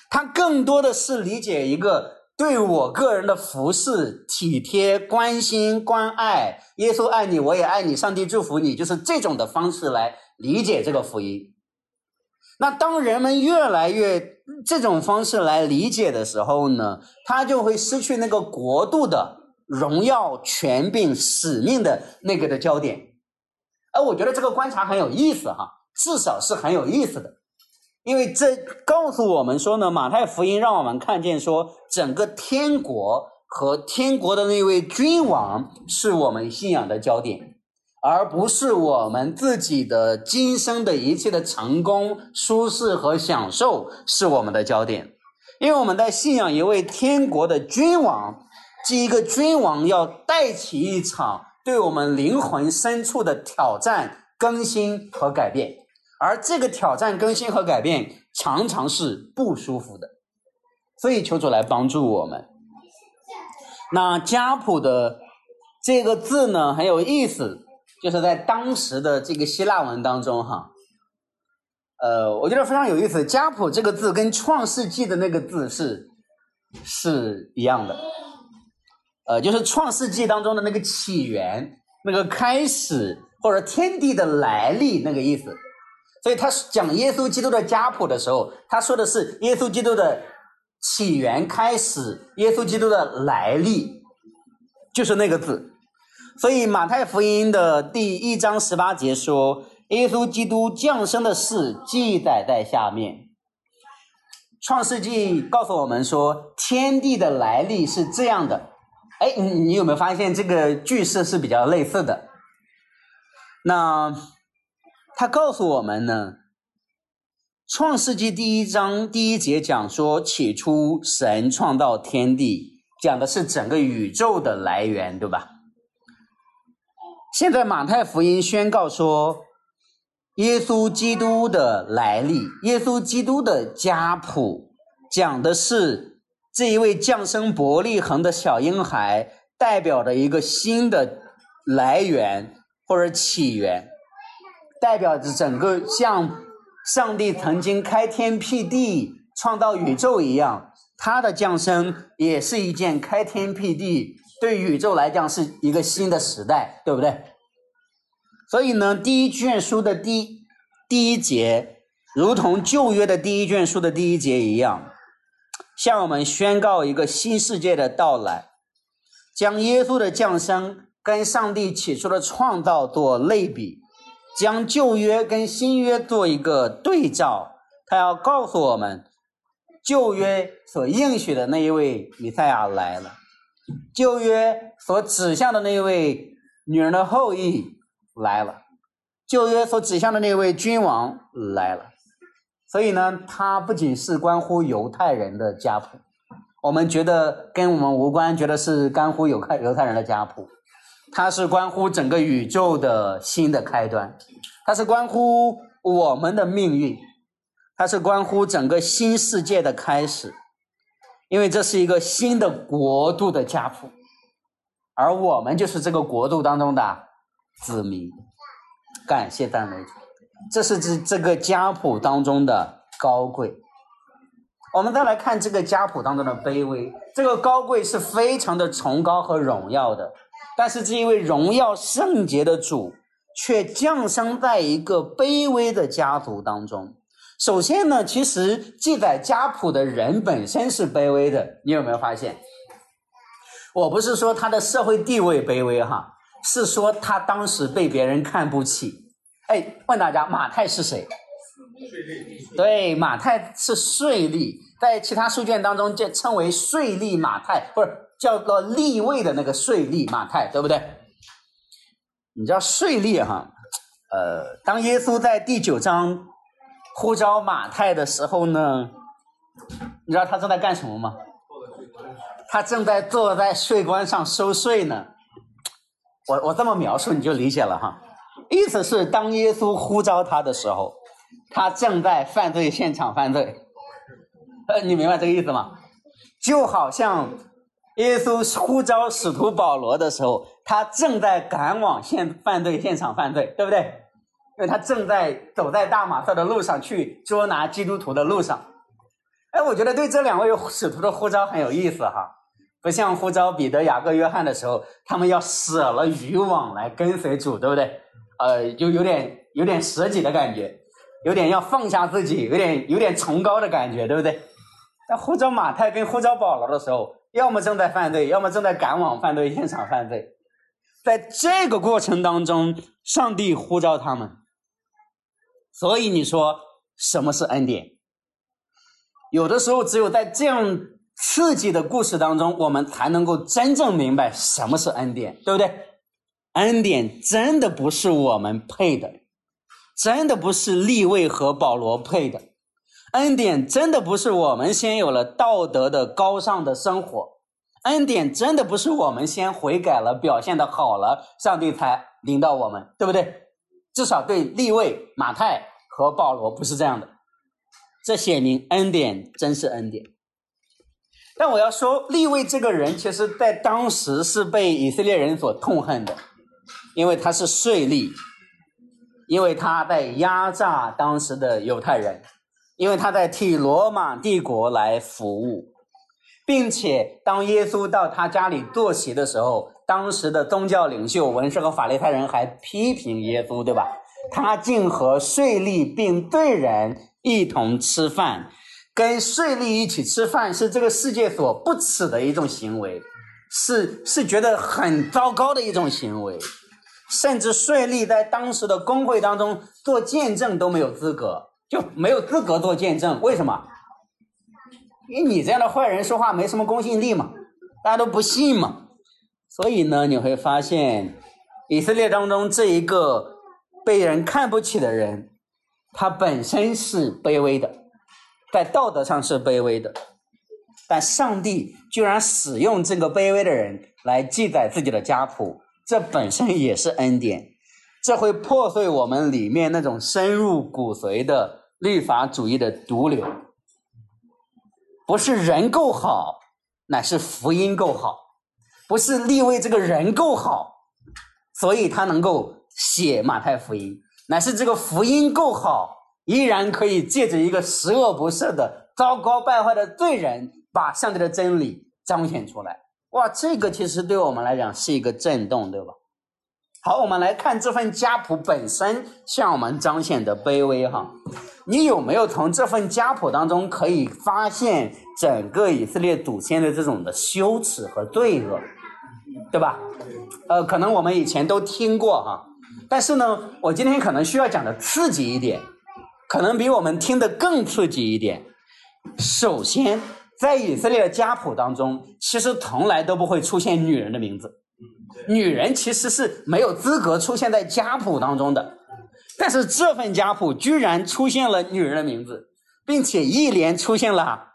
他更多的是理解一个对我个人的服侍、体贴、关心、关爱，耶稣爱你，我也爱你，上帝祝福你，就是这种的方式来理解这个福音。那当人们越来越这种方式来理解的时候呢，他就会失去那个国度的荣耀、权柄、使命的那个的焦点。而我觉得这个观察很有意思哈，至少是很有意思的。因为这告诉我们说呢，马太福音让我们看见说，整个天国和天国的那位君王是我们信仰的焦点，而不是我们自己的今生的一切的成功、舒适和享受是我们的焦点。因为我们在信仰一位天国的君王，这一个君王要带起一场对我们灵魂深处的挑战、更新和改变。而这个挑战、更新和改变常常是不舒服的，所以求主来帮助我们。那家谱的这个字呢很有意思，就是在当时的这个希腊文当中哈，我觉得非常有意思。家谱这个字跟创世纪的那个字是一样的，就是创世纪当中的那个起源、那个开始或者天地的来历那个意思。所以他讲耶稣基督的家谱的时候，他说的是耶稣基督的起源、开始，耶稣基督的来历，就是那个字。所以马太福音的第1章18节说，耶稣基督降生的事记载在下面。创世纪告诉我们说，天地的来历是这样的。你有没有发现这个句式是比较类似的？那他告诉我们呢，创世纪第1章第1节讲说，起初神创造天地，讲的是整个宇宙的来源，对吧？现在马太福音宣告说，耶稣基督的来历，耶稣基督的家谱，讲的是这一位降生伯利恒的小婴孩代表着一个新的来源或者起源，代表着整个像上帝曾经开天辟地创造宇宙一样，他的降生也是一件开天辟地，对宇宙来讲是一个新的时代，对不对？所以呢，第一卷书的第一节如同旧约的第一卷书的第1节一样，向我们宣告一个新世界的到来，将耶稣的降生跟上帝起初的创造做类比，将旧约跟新约做一个对照。他要告诉我们，旧约所应许的那一位弥赛亚来了，旧约所指向的那一位女人的后裔来了，旧约所指向的那位君王来了。所以呢，它不仅是关乎犹太人的家谱，我们觉得跟我们无关，觉得是关乎犹太人的家谱，它是关乎整个宇宙的新的开端，它是关乎我们的命运，它是关乎整个新世界的开始。因为这是一个新的国度的家谱，而我们就是这个国度当中的子民。感谢赞美主，这是这个家谱当中的高贵。我们再来看这个家谱当中的卑微，这个高贵是非常的崇高和荣耀的，但是这一位荣耀圣洁的主却降生在一个卑微的家族当中。首先呢，其实记载家谱的人本身是卑微的，你有没有发现？我不是说他的社会地位卑微哈，是说他当时被别人看不起。问大家，马太是谁？对，马太是税吏，在其他书卷当中就称为税吏马太，不是叫做利未的那个税吏马太，对不对？你知道税吏哈，当耶稣在第9章呼召马太的时候呢，你知道他正在干什么吗？他正在坐在税关上收税呢。我这么描述你就理解了哈，意思是当耶稣呼召他的时候，他正在犯罪现场犯罪。你明白这个意思吗？就好像耶稣呼召使徒保罗的时候，他正在赶往犯罪现场犯罪，对不对？因为他正在走在大马色的路上，去捉拿基督徒的路上。 我觉得对这两位使徒的呼召很有意思哈，不像呼召彼得、雅各、约翰的时候，他们要舍了渔网来跟随主，对不对？就有点舍己的感觉，有点要放下自己，有点崇高的感觉，对不对？但呼召马太跟呼召保罗的时候，要么正在犯罪，要么正在赶往犯罪现场犯罪。在这个过程当中，上帝呼召他们。所以你说什么是恩典？有的时候只有在这样刺激的故事当中，我们才能够真正明白什么是恩典，对不对？恩典真的不是我们配的，真的不是利未和保罗配的，恩典真的不是我们先有了道德的高尚的生活，恩典真的不是我们先悔改了，表现得好了，上帝才领导我们，对不对？至少对利未、马太和保罗不是这样的。这写明恩典真是恩典。但我要说，利未这个人其实在当时是被以色列人所痛恨的，因为他是税吏，因为他在压榨当时的犹太人，因为他在替罗马帝国来服务，并且当耶稣到他家里坐席的时候，当时的宗教领袖文士和法利赛人还批评耶稣，对吧？他竟和税吏并罪人一同吃饭，跟税吏一起吃饭是这个世界所不耻的一种行为，是觉得很糟糕的一种行为，甚至税吏在当时的公会当中做见证都没有资格，就没有资格做见证。为什么？因为你这样的坏人说话没什么公信力嘛，大家都不信嘛。所以呢，你会发现以色列当中这一个被人看不起的人，他本身是卑微的，在道德上是卑微的，但上帝居然使用这个卑微的人来记载自己的家谱，这本身也是恩典。这会破碎我们里面那种深入骨髓的律法主义的毒瘤。不是人够好，乃是福音够好。不是利未这个人够好，所以他能够写马太福音，乃是这个福音够好，依然可以借着一个十恶不赦的糟糕败坏的罪人，把上帝的真理彰显出来。哇，这个其实对我们来讲是一个震动，对吧？好，我们来看这份家谱本身向我们彰显的卑微哈。你有没有从这份家谱当中可以发现整个以色列祖先的这种的羞耻和罪恶，对吧？可能我们以前都听过哈，但是呢，我今天可能需要讲的刺激一点，可能比我们听的更刺激一点。首先，在以色列的家谱当中，其实从来都不会出现女人的名字，女人其实是没有资格出现在家谱当中的。但是这份家谱居然出现了女人的名字，并且一连出现了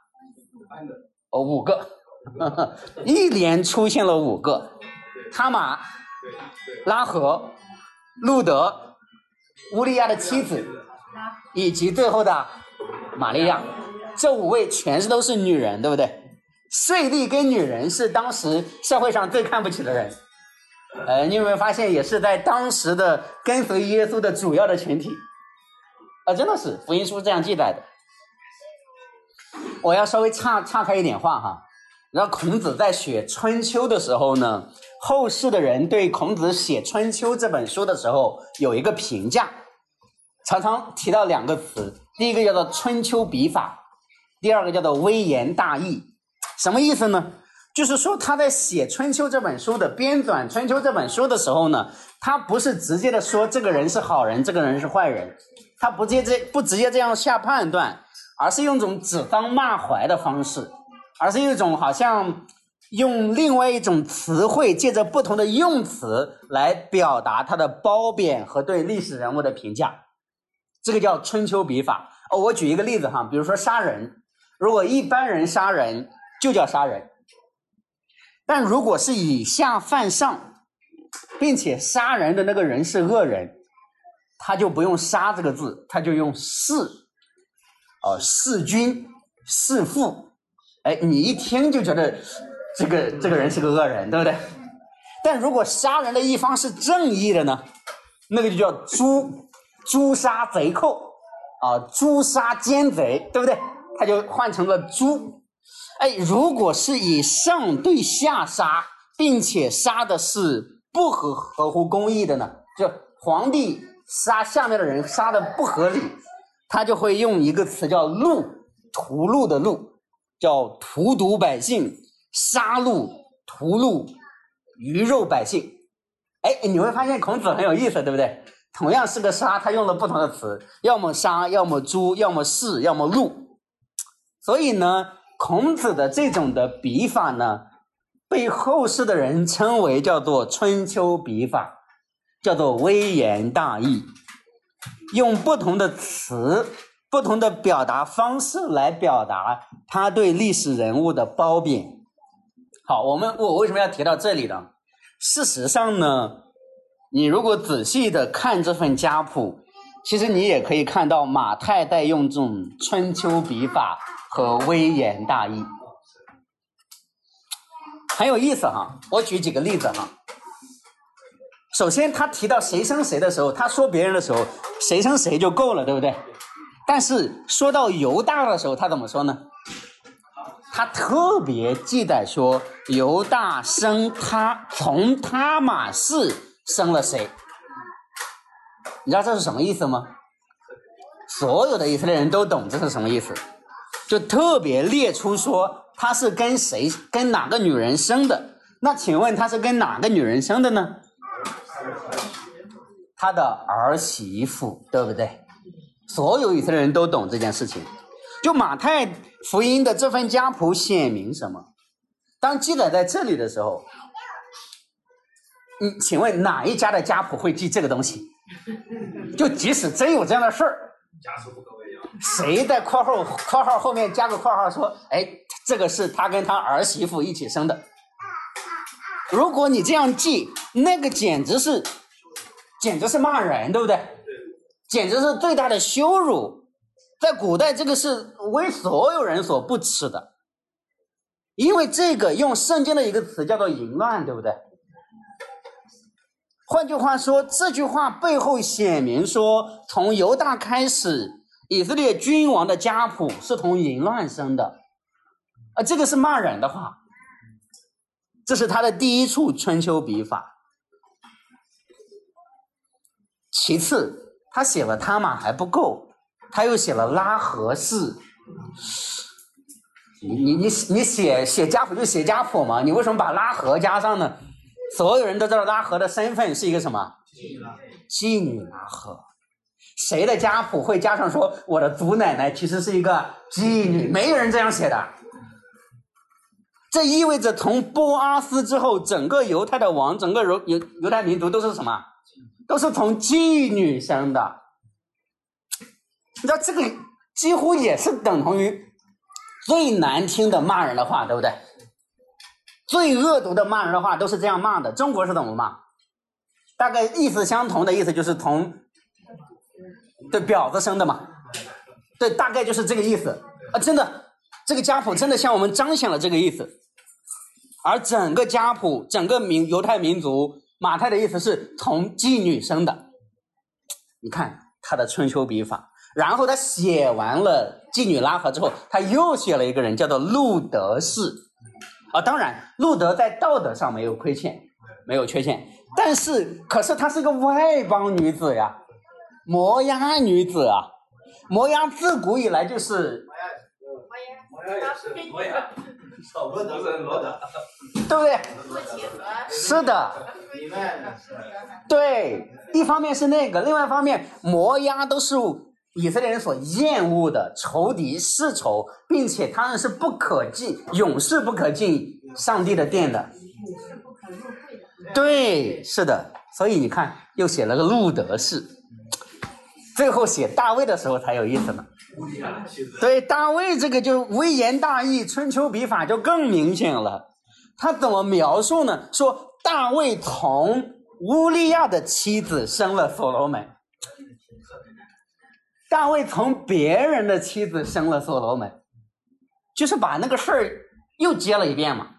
5个，一连出现了5个：他玛、拉合、路德、乌利亚的妻子，以及最后的玛利亚。这5位全都是女人，对不对？税吏跟女人是当时社会上最看不起的人。你有没有发现也是在当时的跟随耶稣的主要的群体？真的是福音书这样记载的。我要稍微岔开一点话哈。然后孔子在写春秋的时候呢，后世的人对孔子写春秋这本书的时候有一个评价，常常提到2个词，第一个叫做春秋笔法，第二个叫做微言大义。什么意思呢？就是说他在写春秋这本书的编纂春秋这本书的时候呢，他不是直接的说这个人是好人，这个人是坏人，他不直接这样下判断，而是用一种指桑骂槐的方式，而是一种好像用另外一种词汇，借着不同的用词来表达他的褒贬和对历史人物的评价。这个叫春秋笔法。我举一个例子哈，比如说杀人，如果一般人杀人就叫杀人，但如果是以下犯上，并且杀人的那个人是恶人，他就不用杀这个字，他就用弑，弑君、弑父。你一听就觉得这个人是个恶人，对不对？但如果杀人的一方是正义的呢，那个就叫诛杀贼寇诛杀奸贼，对不对？ 他就换成了猪。哎，如果是以上对下杀，并且杀的是不合乎公义的呢，就皇帝杀下面的人杀的不合理，他就会用一个词叫戮，屠戮的戮，叫荼毒百姓，杀戮屠戮鱼肉百姓。哎，你会发现孔子很有意思，对不对？同样是个杀，他用了不同的词，要么杀，要么诛，要么弑，要么戮。所以呢，孔子的这种的笔法呢，被后世的人称为叫做春秋笔法，叫做微言大义，用不同的词、不同的表达方式来表达他对历史人物的褒贬。好，我为什么要提到这里呢？事实上呢，你如果仔细的看这份家谱，其实你也可以看到马太在用这种春秋笔法和微言大义，很有意思哈。我举几个例子哈。首先他提到谁生谁的时候，他说别人的时候谁生谁就够了，对不对？但是说到犹大的时候，他怎么说呢？他特别记载说犹大生他，从他玛氏生了谁？你知道这是什么意思吗？所有的以色列人都懂这是什么意思，就特别列出说他是跟谁，跟哪个女人生的。那请问他是跟哪个女人生的呢？他的儿媳妇，对不对？所有以色列人都懂这件事情。就马太福音的这份家谱显明什么？当记载在这里的时候，请问哪一家的家谱会记这个东西？就即使真有这样的事儿，谁在括号后面加个括号说，哎，这个是他跟他儿媳妇一起生的。如果你这样记，那个简直是骂人，对不对？简直是最大的羞辱。在古代这个是为所有人所不耻的，因为这个用圣经的一个词叫做淫乱，对不对？换句话说，这句话背后显明说，从犹大开始，以色列君王的家谱是从淫乱生的，这个是骂人的话。这是他的第一处春秋笔法。其次，他写了他玛还不够，他又写了拉合氏。你写家谱就写家谱嘛，你为什么把拉合加上呢？所有人都知道拉合的身份是一个什么？妓女拉合。谁的家谱会加上说我的祖奶奶其实是一个妓女？没有人这样写的。这意味着从波阿斯之后，整个犹太的王，整个犹太民族都是什么？都是从妓女生的。你知道这个几乎也是等同于最难听的骂人的话，对不对？最恶毒的骂人的话都是这样骂的。中国是怎么骂？大概意思相同的意思就是从对婊子生的嘛，对，大概就是这个意思真的，这个家谱真的向我们彰显了这个意思。而整个家谱，整个犹太民族，马太的意思是从妓女生的。你看他的春秋笔法，然后他写完了妓女拉合之后，他又写了一个人叫做路德氏。当然路德在道德上没有亏欠，没有缺陷，但是可是她是个外邦女子呀，摩押女子啊。摩押自古以来就是摩押对不对？是的，对，一方面是那个，另外一方面摩押都是以色列人所厌恶的仇敌世仇，并且他们是不可进，永世不可进上帝的殿的。对，是的，所以你看又写了个路德氏。最后写大卫的时候才有意思呢。对，大卫这个就微言大义，春秋笔法就更明显了。他怎么描述呢？说大卫从乌利亚的妻子生了所罗门。大卫从别人的妻子生了所罗门，就是把那个事儿又接了一遍嘛。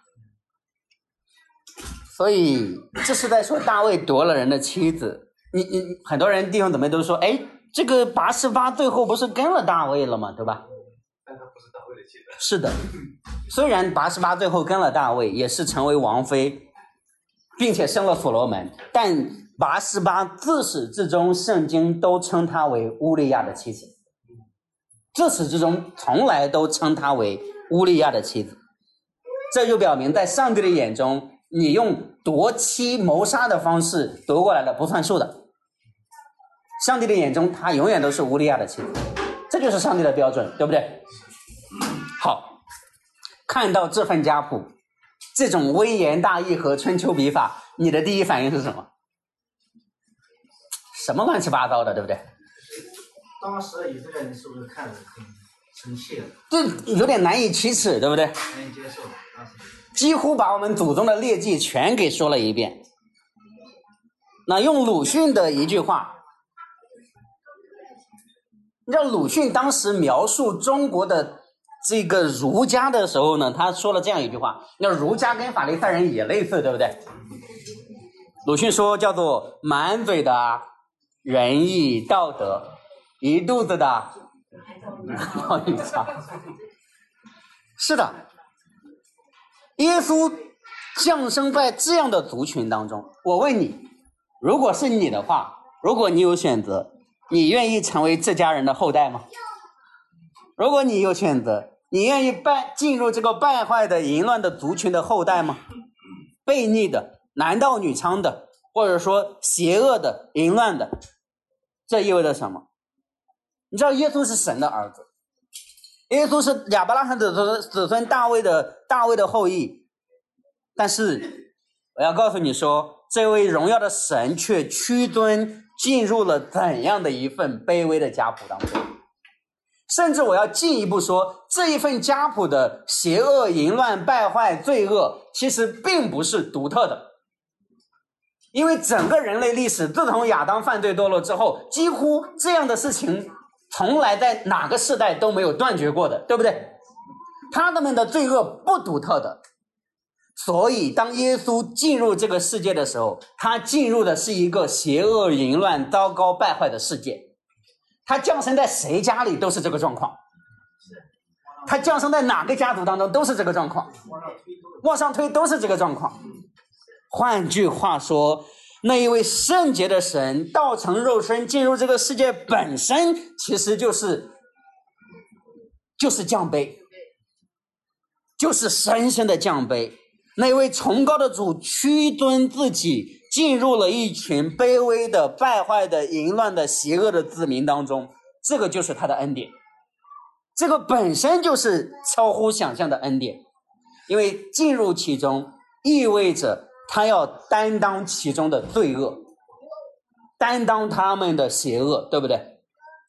所以这是在说大卫夺了人的妻子。你很多人弟兄姊妹都说，哎，这个拔示巴最后不是跟了大卫了吗？对吧？但他不是大是的，虽然拔示巴最后跟了大卫，也是成为王妃，并且生了所罗门，但拔示巴自始至终圣经都称她为乌利亚的妻子，自始至终从来都称她为乌利亚的妻子。这就表明在上帝的眼中，你用夺妻谋杀的方式夺过来的不算数的，上帝的眼中她永远都是乌利亚的妻子，这就是上帝的标准，对不对？好，看到这份家谱，这种微言大义和春秋笔法，你的第一反应是什么？什么乱七八糟的，对不对？ 当时以色列人是不是看着很生气了？ 这有点难以启齿，对不对？ 难以接受，当时几乎把我们祖宗的劣迹全给说了一遍。那用鲁迅的一句话，你知道鲁迅当时描述中国的这个儒家的时候呢，他说了这样一句话，那儒家跟法利赛人也类似，对不对？鲁迅说叫做满嘴的仁义道德，一肚子的道义上。是的，耶稣降生在这样的族群当中。我问你，如果是你的话，如果你有选择，你愿意成为这家人的后代吗？如果你有选择，你愿意进入这个败坏的淫乱的族群的后代吗？悖逆的、男盗女娼的，或者说邪恶的、淫乱的，这意味着什么？你知道耶稣是神的儿子，耶稣是亚伯拉罕子孙大卫的后裔，但是我要告诉你说，这位荣耀的神却屈尊进入了怎样的一份卑微的家谱当中。甚至我要进一步说，这一份家谱的邪恶、淫乱、败坏、罪恶其实并不是独特的，因为整个人类历史自从亚当犯罪堕落之后，几乎这样的事情从来在哪个世代都没有断绝过的，对不对？他们的罪恶不独特的，所以当耶稣进入这个世界的时候，他进入的是一个邪恶、淫乱、糟糕、败坏的世界。他降生在谁家里都是这个状况，他降生在哪个家族当中都是这个状况，往上推都是这个状况。换句话说，那一位圣洁的神道成肉身进入这个世界本身其实就是降卑，就是深深的降卑。那位崇高的主屈尊自己，进入了一群卑微的、败坏的、淫乱的、邪恶的子民当中，这个就是他的恩典，这个本身就是超乎想象的恩典。因为进入其中意味着他要担当其中的罪恶，担当他们的邪恶，对不对？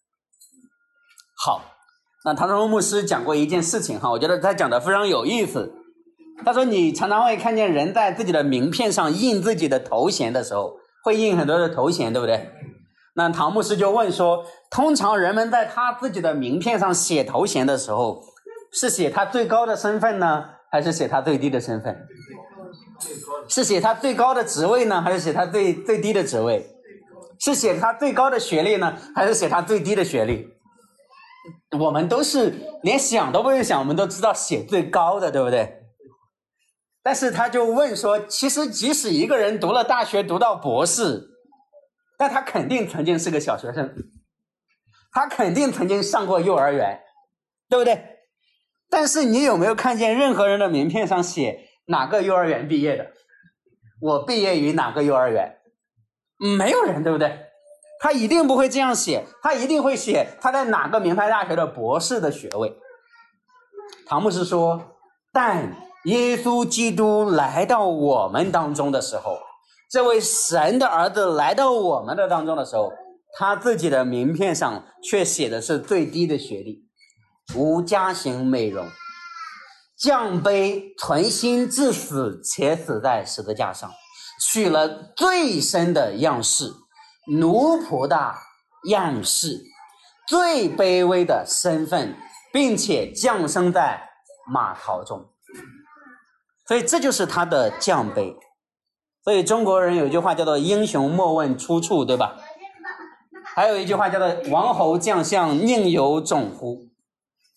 好，那唐荣牧师讲过一件事情哈，我觉得他讲的非常有意思。他说你常常会看见人在自己的名片上印自己的头衔的时候，会印很多的头衔，对不对？那唐牧师就问说，通常人们在他自己的名片上写头衔的时候，是写他最高的身份呢，还是写他最低的身份？是写他最高的职位呢，还是写他最低的职位？是写他最高的学历呢，还是写他最低的学历？我们都是连想都不用想，我们都知道写最高的，对不对？但是他就问说，其实即使一个人读了大学，读到博士，但他肯定曾经是个小学生，他肯定曾经上过幼儿园，对不对？但是你有没有看见任何人的名片上写哪个幼儿园毕业的？我毕业于哪个幼儿园？没有人，对不对？他一定不会这样写，他一定会写他在哪个名牌大学的博士的学位。唐牧师说，但耶稣基督来到我们当中的时候，这位神的儿子来到我们的当中的时候，他自己的名片上却写的是最低的学历，无家型美容，降卑存心至死，且死在十字架上，取了最深的样式，奴仆的样式，最卑微的身份，并且降生在马槽中。所以这就是他的降卑。所以中国人有一句话叫做英雄莫问出处，对吧？还有一句话叫做王侯将相宁有种乎。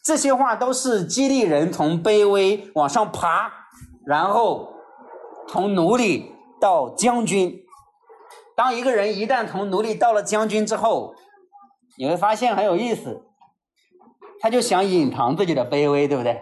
这些话都是激励人从卑微往上爬，然后从奴隶到将军。当一个人一旦从奴隶到了将军之后，你会发现很有意思，他就想隐藏自己的卑微，对不对？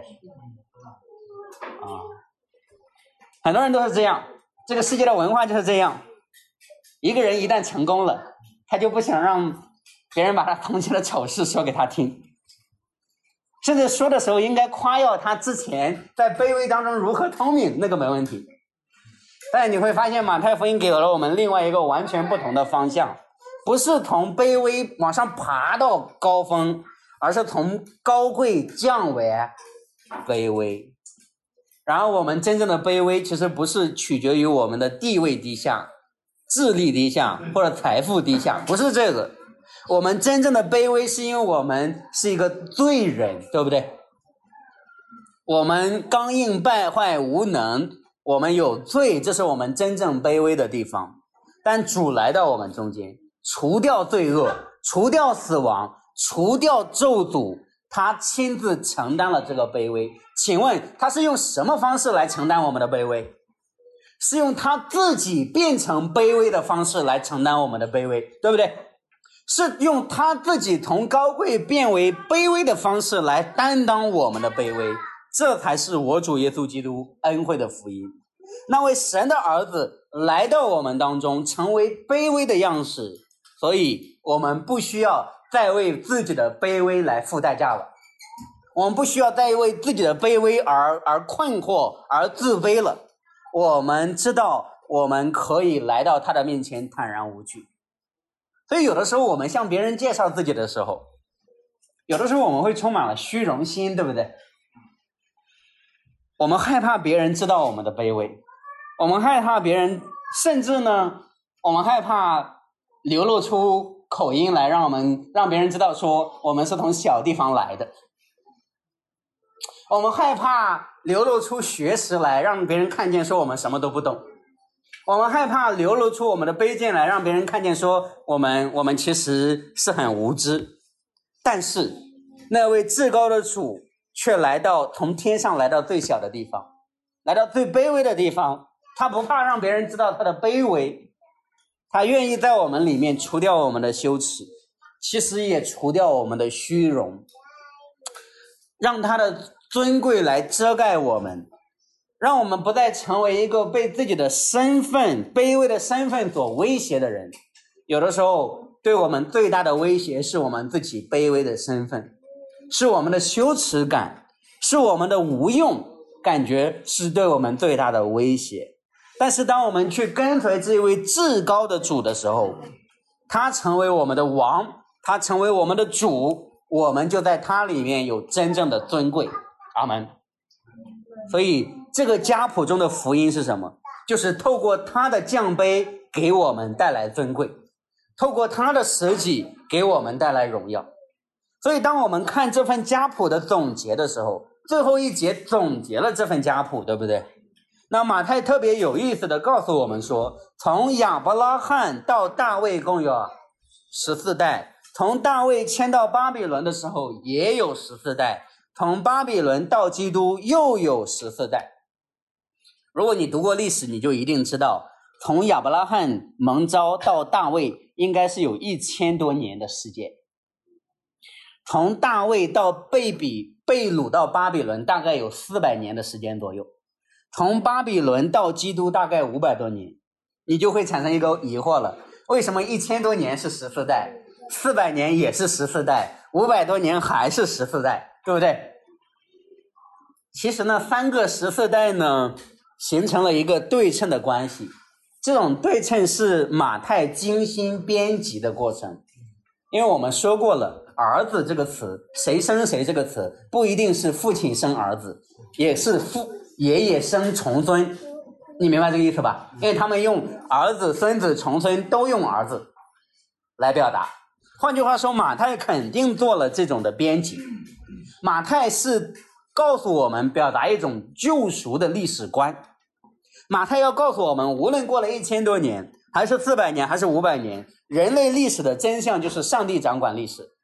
很多人都是这样，这个世界的文化就是这样。一个人一旦成功了，他就不想让别人把他从前的丑事说给他听，甚至说的时候应该夸耀他之前在卑微当中如何聪明，那个没问题。但你会发现马太福音给了我们另外一个完全不同的方向，不是从卑微往上爬到高峰，而是从高贵降为卑微。然后我们真正的卑微其实不是取决于我们的地位低下、智力低下或者财富低下，不是这个。我们真正的卑微是因为我们是一个罪人，对不对？我们刚硬败坏无能，我们有罪，这是我们真正卑微的地方。但主来到我们中间，除掉罪恶，除掉死亡，除掉咒诅，他亲自承担了这个卑微。请问他是用什么方式来承担我们的卑微？是用他自己变成卑微的方式来承担我们的卑微，对不对？是用他自己从高贵变为卑微的方式来担当我们的卑微，这才是我主耶稣基督恩惠的福音。那位神的儿子来到我们当中，成为卑微的样式，所以我们不需要再为自己的卑微来付代价了，我们不需要再为自己的卑微而困惑而自卑了。我们知道我们可以来到他的面前坦然无惧。所以有的时候我们向别人介绍自己的时候，有的时候我们会充满了虚荣心，对不对？我们害怕别人知道我们的卑微，我们害怕别人，甚至呢，我们害怕流露出口音来让别人知道说我们是从小地方来的，我们害怕流露出学识来让别人看见说我们什么都不懂，我们害怕流露出我们的卑贱来让别人看见说我们其实是很无知。但是那位至高的主却从天上来到最小的地方，来到最卑微的地方，他不怕让别人知道他的卑微，他愿意在我们里面除掉我们的羞耻，其实也除掉我们的虚荣，让他的尊贵来遮盖我们，让我们不再成为一个被自己的身份、卑微的身份所威胁的人。有的时候对我们最大的威胁是我们自己卑微的身份，是我们的羞耻感，是我们的无用感觉，是对我们最大的威胁。但是当我们去跟随这位至高的主的时候，他成为我们的王，他成为我们的主，我们就在他里面有真正的尊贵。阿们。所以这个家谱中的福音是什么？就是透过他的降卑给我们带来尊贵，透过他的舍己给我们带来荣耀。所以当我们看这份家谱的总结的时候，最后一节总结了这份家谱，对不对？那马太特别有意思的告诉我们说，从亚伯拉罕到大卫共有14代，从大卫迁到巴比伦的时候也有14代，从巴比伦到基督又有14代。如果你读过历史，你就一定知道，从亚伯拉罕蒙召到大卫应该是有1000多年的时间，从大卫到被掳到巴比伦大概有400年的时间左右，从巴比伦到基督大概500多年。你就会产生一个疑惑了，为什么1000多年是14代，400年也是14代，500多年还是14代，对不对？其实呢，3个14代呢形成了一个对称的关系，这种对称是马太精心编辑的过程。因为我们说过了，儿子这个词，谁生谁这个词不一定是父亲生儿子，也是爷爷生重孙，你明白这个意思吧？因为他们用儿子、孙子、重孙都用儿子来表达。换句话说，马太肯定做了这种的编辑。马太是告诉我们表达一种救赎的历史观。马太要告诉我们，无论过了1000多年，还是400年，还是500年，人类历史的真相就是上帝掌管历史。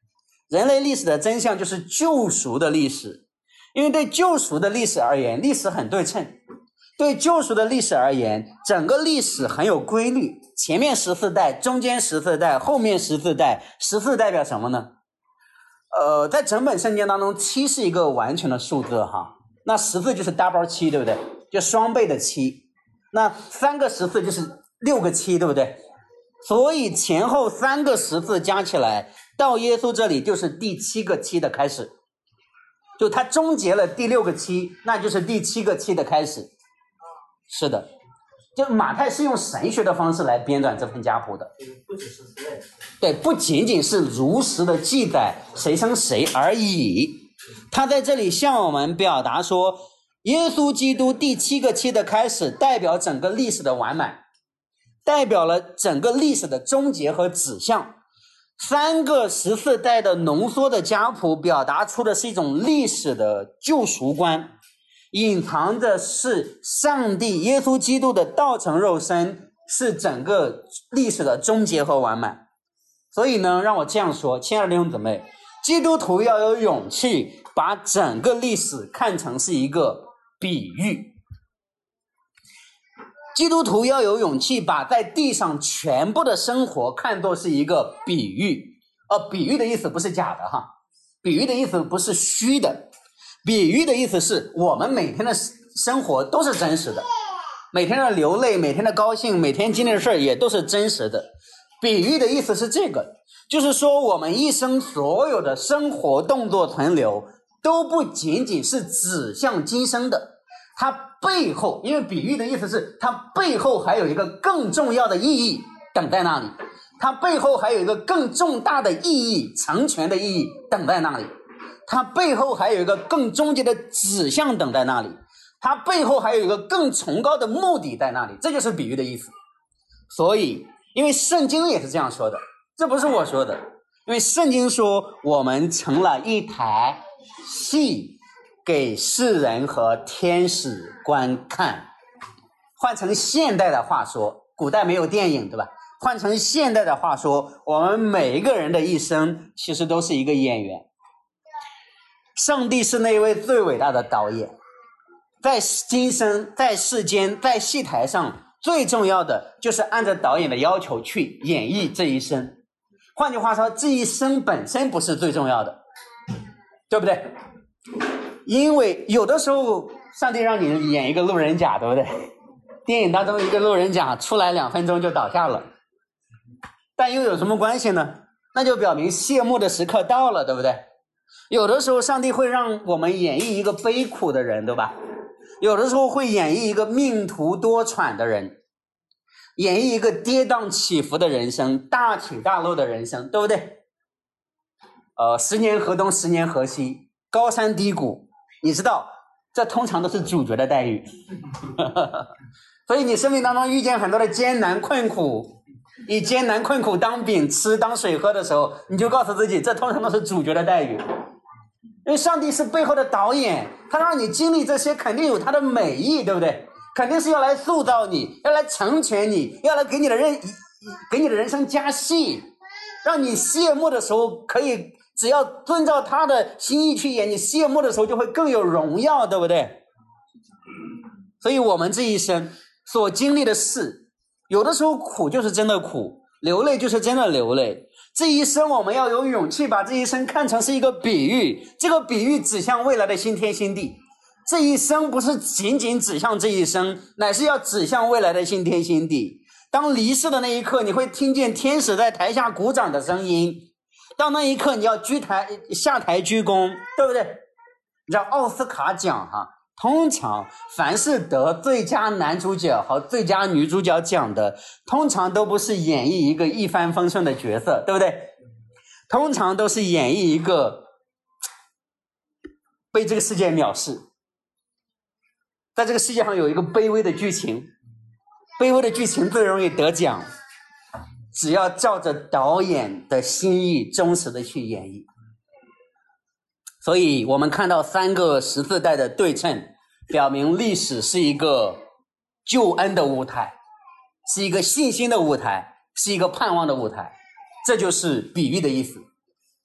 人类历史的真相就是救赎的历史。因为对救赎的历史而言，历史很对称。对救赎的历史而言，整个历史很有规律，前面14代，中间14代，后面14代。14代表什么呢？在整本圣经当中，7是一个完全的数字哈。那14就是 double 7，对不对？就双倍的7。那3个14就是6个7，对不对？所以前后3个14加起来，到耶稣这里就是第7个7的开始。就他终结了第6个7，那就是第7个7的开始。是的，就马太是用神学的方式来编纂这份家谱的。 不只是之类的。 对，不仅仅是如实的记载谁生谁而已。他在这里向我们表达说，耶稣基督第7个7的开始代表整个历史的完满，代表了整个历史的终结和指向。3个14代的浓缩的家谱表达出的是一种历史的救赎观，隐藏的是上帝耶稣基督的道成肉身，是整个历史的终结和完满。所以呢，让我这样说，亲爱的弟兄姊妹，基督徒要有勇气把整个历史看成是一个比喻。基督徒要有勇气把在地上全部的生活看作是一个比喻。比喻的意思不是假的哈，比喻的意思不是虚的，比喻的意思是我们每天的生活都是真实的，每天的流泪，每天的高兴，每天经历的事也都是真实的。比喻的意思是这个，就是说我们一生所有的生活动作存留都不仅仅是指向今生的，它背后，因为比喻的意思是它背后还有一个更重要的意义等在那里，它背后还有一个更重大的意义，成全的意义等在那里，它背后还有一个更终极的指向等在那里，它背后还有一个更崇高的目的在那里，这就是比喻的意思。所以因为圣经也是这样说的，这不是我说的，因为圣经说我们成了一台戏给世人和天使观看。换成现代的话说，古代没有电影对吧？换成现代的话说，我们每一个人的一生其实都是一个演员。上帝是那一位最伟大的导演，在今生，在世间，在戏台上，最重要的就是按照导演的要求去演绎这一生。换句话说，这一生本身不是最重要的，对不对？因为有的时候上帝让你演一个路人甲，对不对？电影当中一个路人甲出来2分钟就倒下了，但又有什么关系呢？那就表明谢幕的时刻到了，对不对？有的时候上帝会让我们演绎一个悲苦的人，对吧？有的时候会演绎一个命途多舛的人，演绎一个跌宕起伏的人生，大起大落的人生，对不对？10年河东10年河西，高山低谷，你知道这通常都是主角的待遇所以你生命当中遇见很多的艰难困苦，以艰难困苦当饼吃当水喝的时候，你就告诉自己这通常都是主角的待遇。因为上帝是背后的导演，他让你经历这些肯定有他的美意，对不对？肯定是要来塑造你，要来成全你，要来给你的人生加戏，让你谢幕的时候可以只要遵照他的心意去演，你谢幕的时候就会更有荣耀，对不对？所以我们这一生所经历的事，有的时候苦就是真的苦，流泪就是真的流泪。这一生我们要有勇气把这一生看成是一个比喻，这个比喻指向未来的新天新地。这一生不是仅仅指向这一生，乃是要指向未来的新天新地。当离世的那一刻，你会听见天使在台下鼓掌的声音，到那一刻你要下台鞠躬，对不对？你知道奥斯卡奖通常凡是得最佳男主角和最佳女主角奖的，通常都不是演绎一个一帆风顺的角色，对不对？通常都是演绎一个被这个世界藐视，在这个世界上有一个卑微的剧情，卑微的剧情最容易得奖，只要照着导演的心意忠实的去演绎。所以我们看到3个14代的对称，表明历史是一个救恩的舞台，是一个信心的舞台，是一个盼望的舞台，这就是比喻的意思。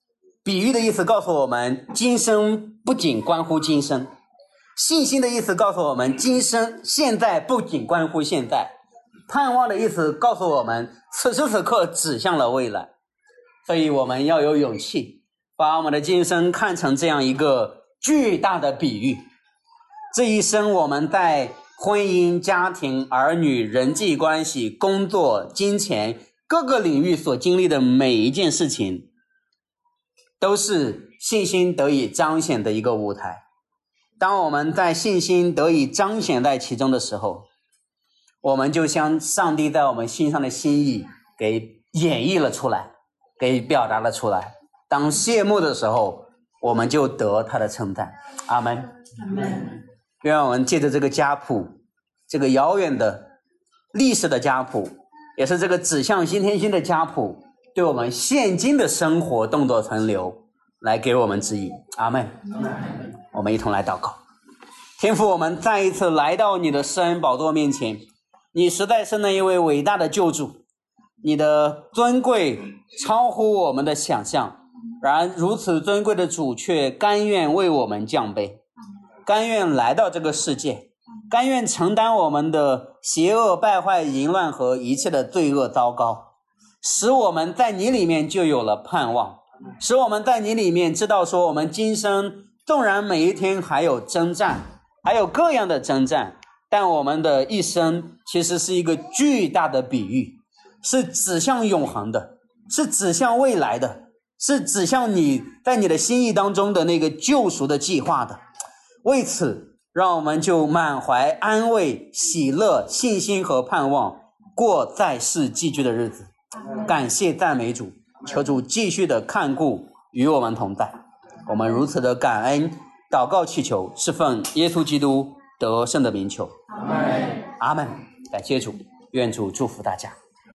比喻的意思告诉我们，今生不仅关乎今生；信心的意思告诉我们，今生现在不仅关乎现在；盼望的意思告诉我们，此时此刻指向了未来。所以我们要有勇气，把我们的今生看成这样一个巨大的比喻。这一生我们在婚姻、家庭、儿女、人际关系、工作、金钱各个领域所经历的每一件事情，都是信心得以彰显的一个舞台。当我们在信心得以彰显在其中的时候，我们就将上帝在我们心上的心意给演绎了出来，给表达了出来。当谢幕的时候，我们就得他的称赞。阿们。 阿们。 愿我们借着这个家谱，这个遥远的历史的家谱，也是这个指向新天新的家谱，对我们现今的生活动作存留来给我们指引。阿们。我们一同来祷告。天父，我们再一次来到你的施恩宝座面前，你实在是那一位伟大的救主，你的尊贵超乎我们的想象，然而如此尊贵的主却甘愿为我们降卑，甘愿来到这个世界，甘愿承担我们的邪恶败坏淫乱和一切的罪恶糟糕，使我们在你里面就有了盼望，使我们在你里面知道说，我们今生纵然每一天还有征战，还有各样的征战，但我们的一生其实是一个巨大的比喻，是指向永恒的，是指向未来的，是指向你在你的心意当中的那个救赎的计划的。为此，让我们就满怀安慰、喜乐、信心和盼望，过在世寄居的日子。感谢赞美主，求主继续的看顾与我们同在。我们如此的感恩祷告祈求，是奉耶稣基督得胜的名求。 阿们。 阿们。感谢主，愿主祝福大家。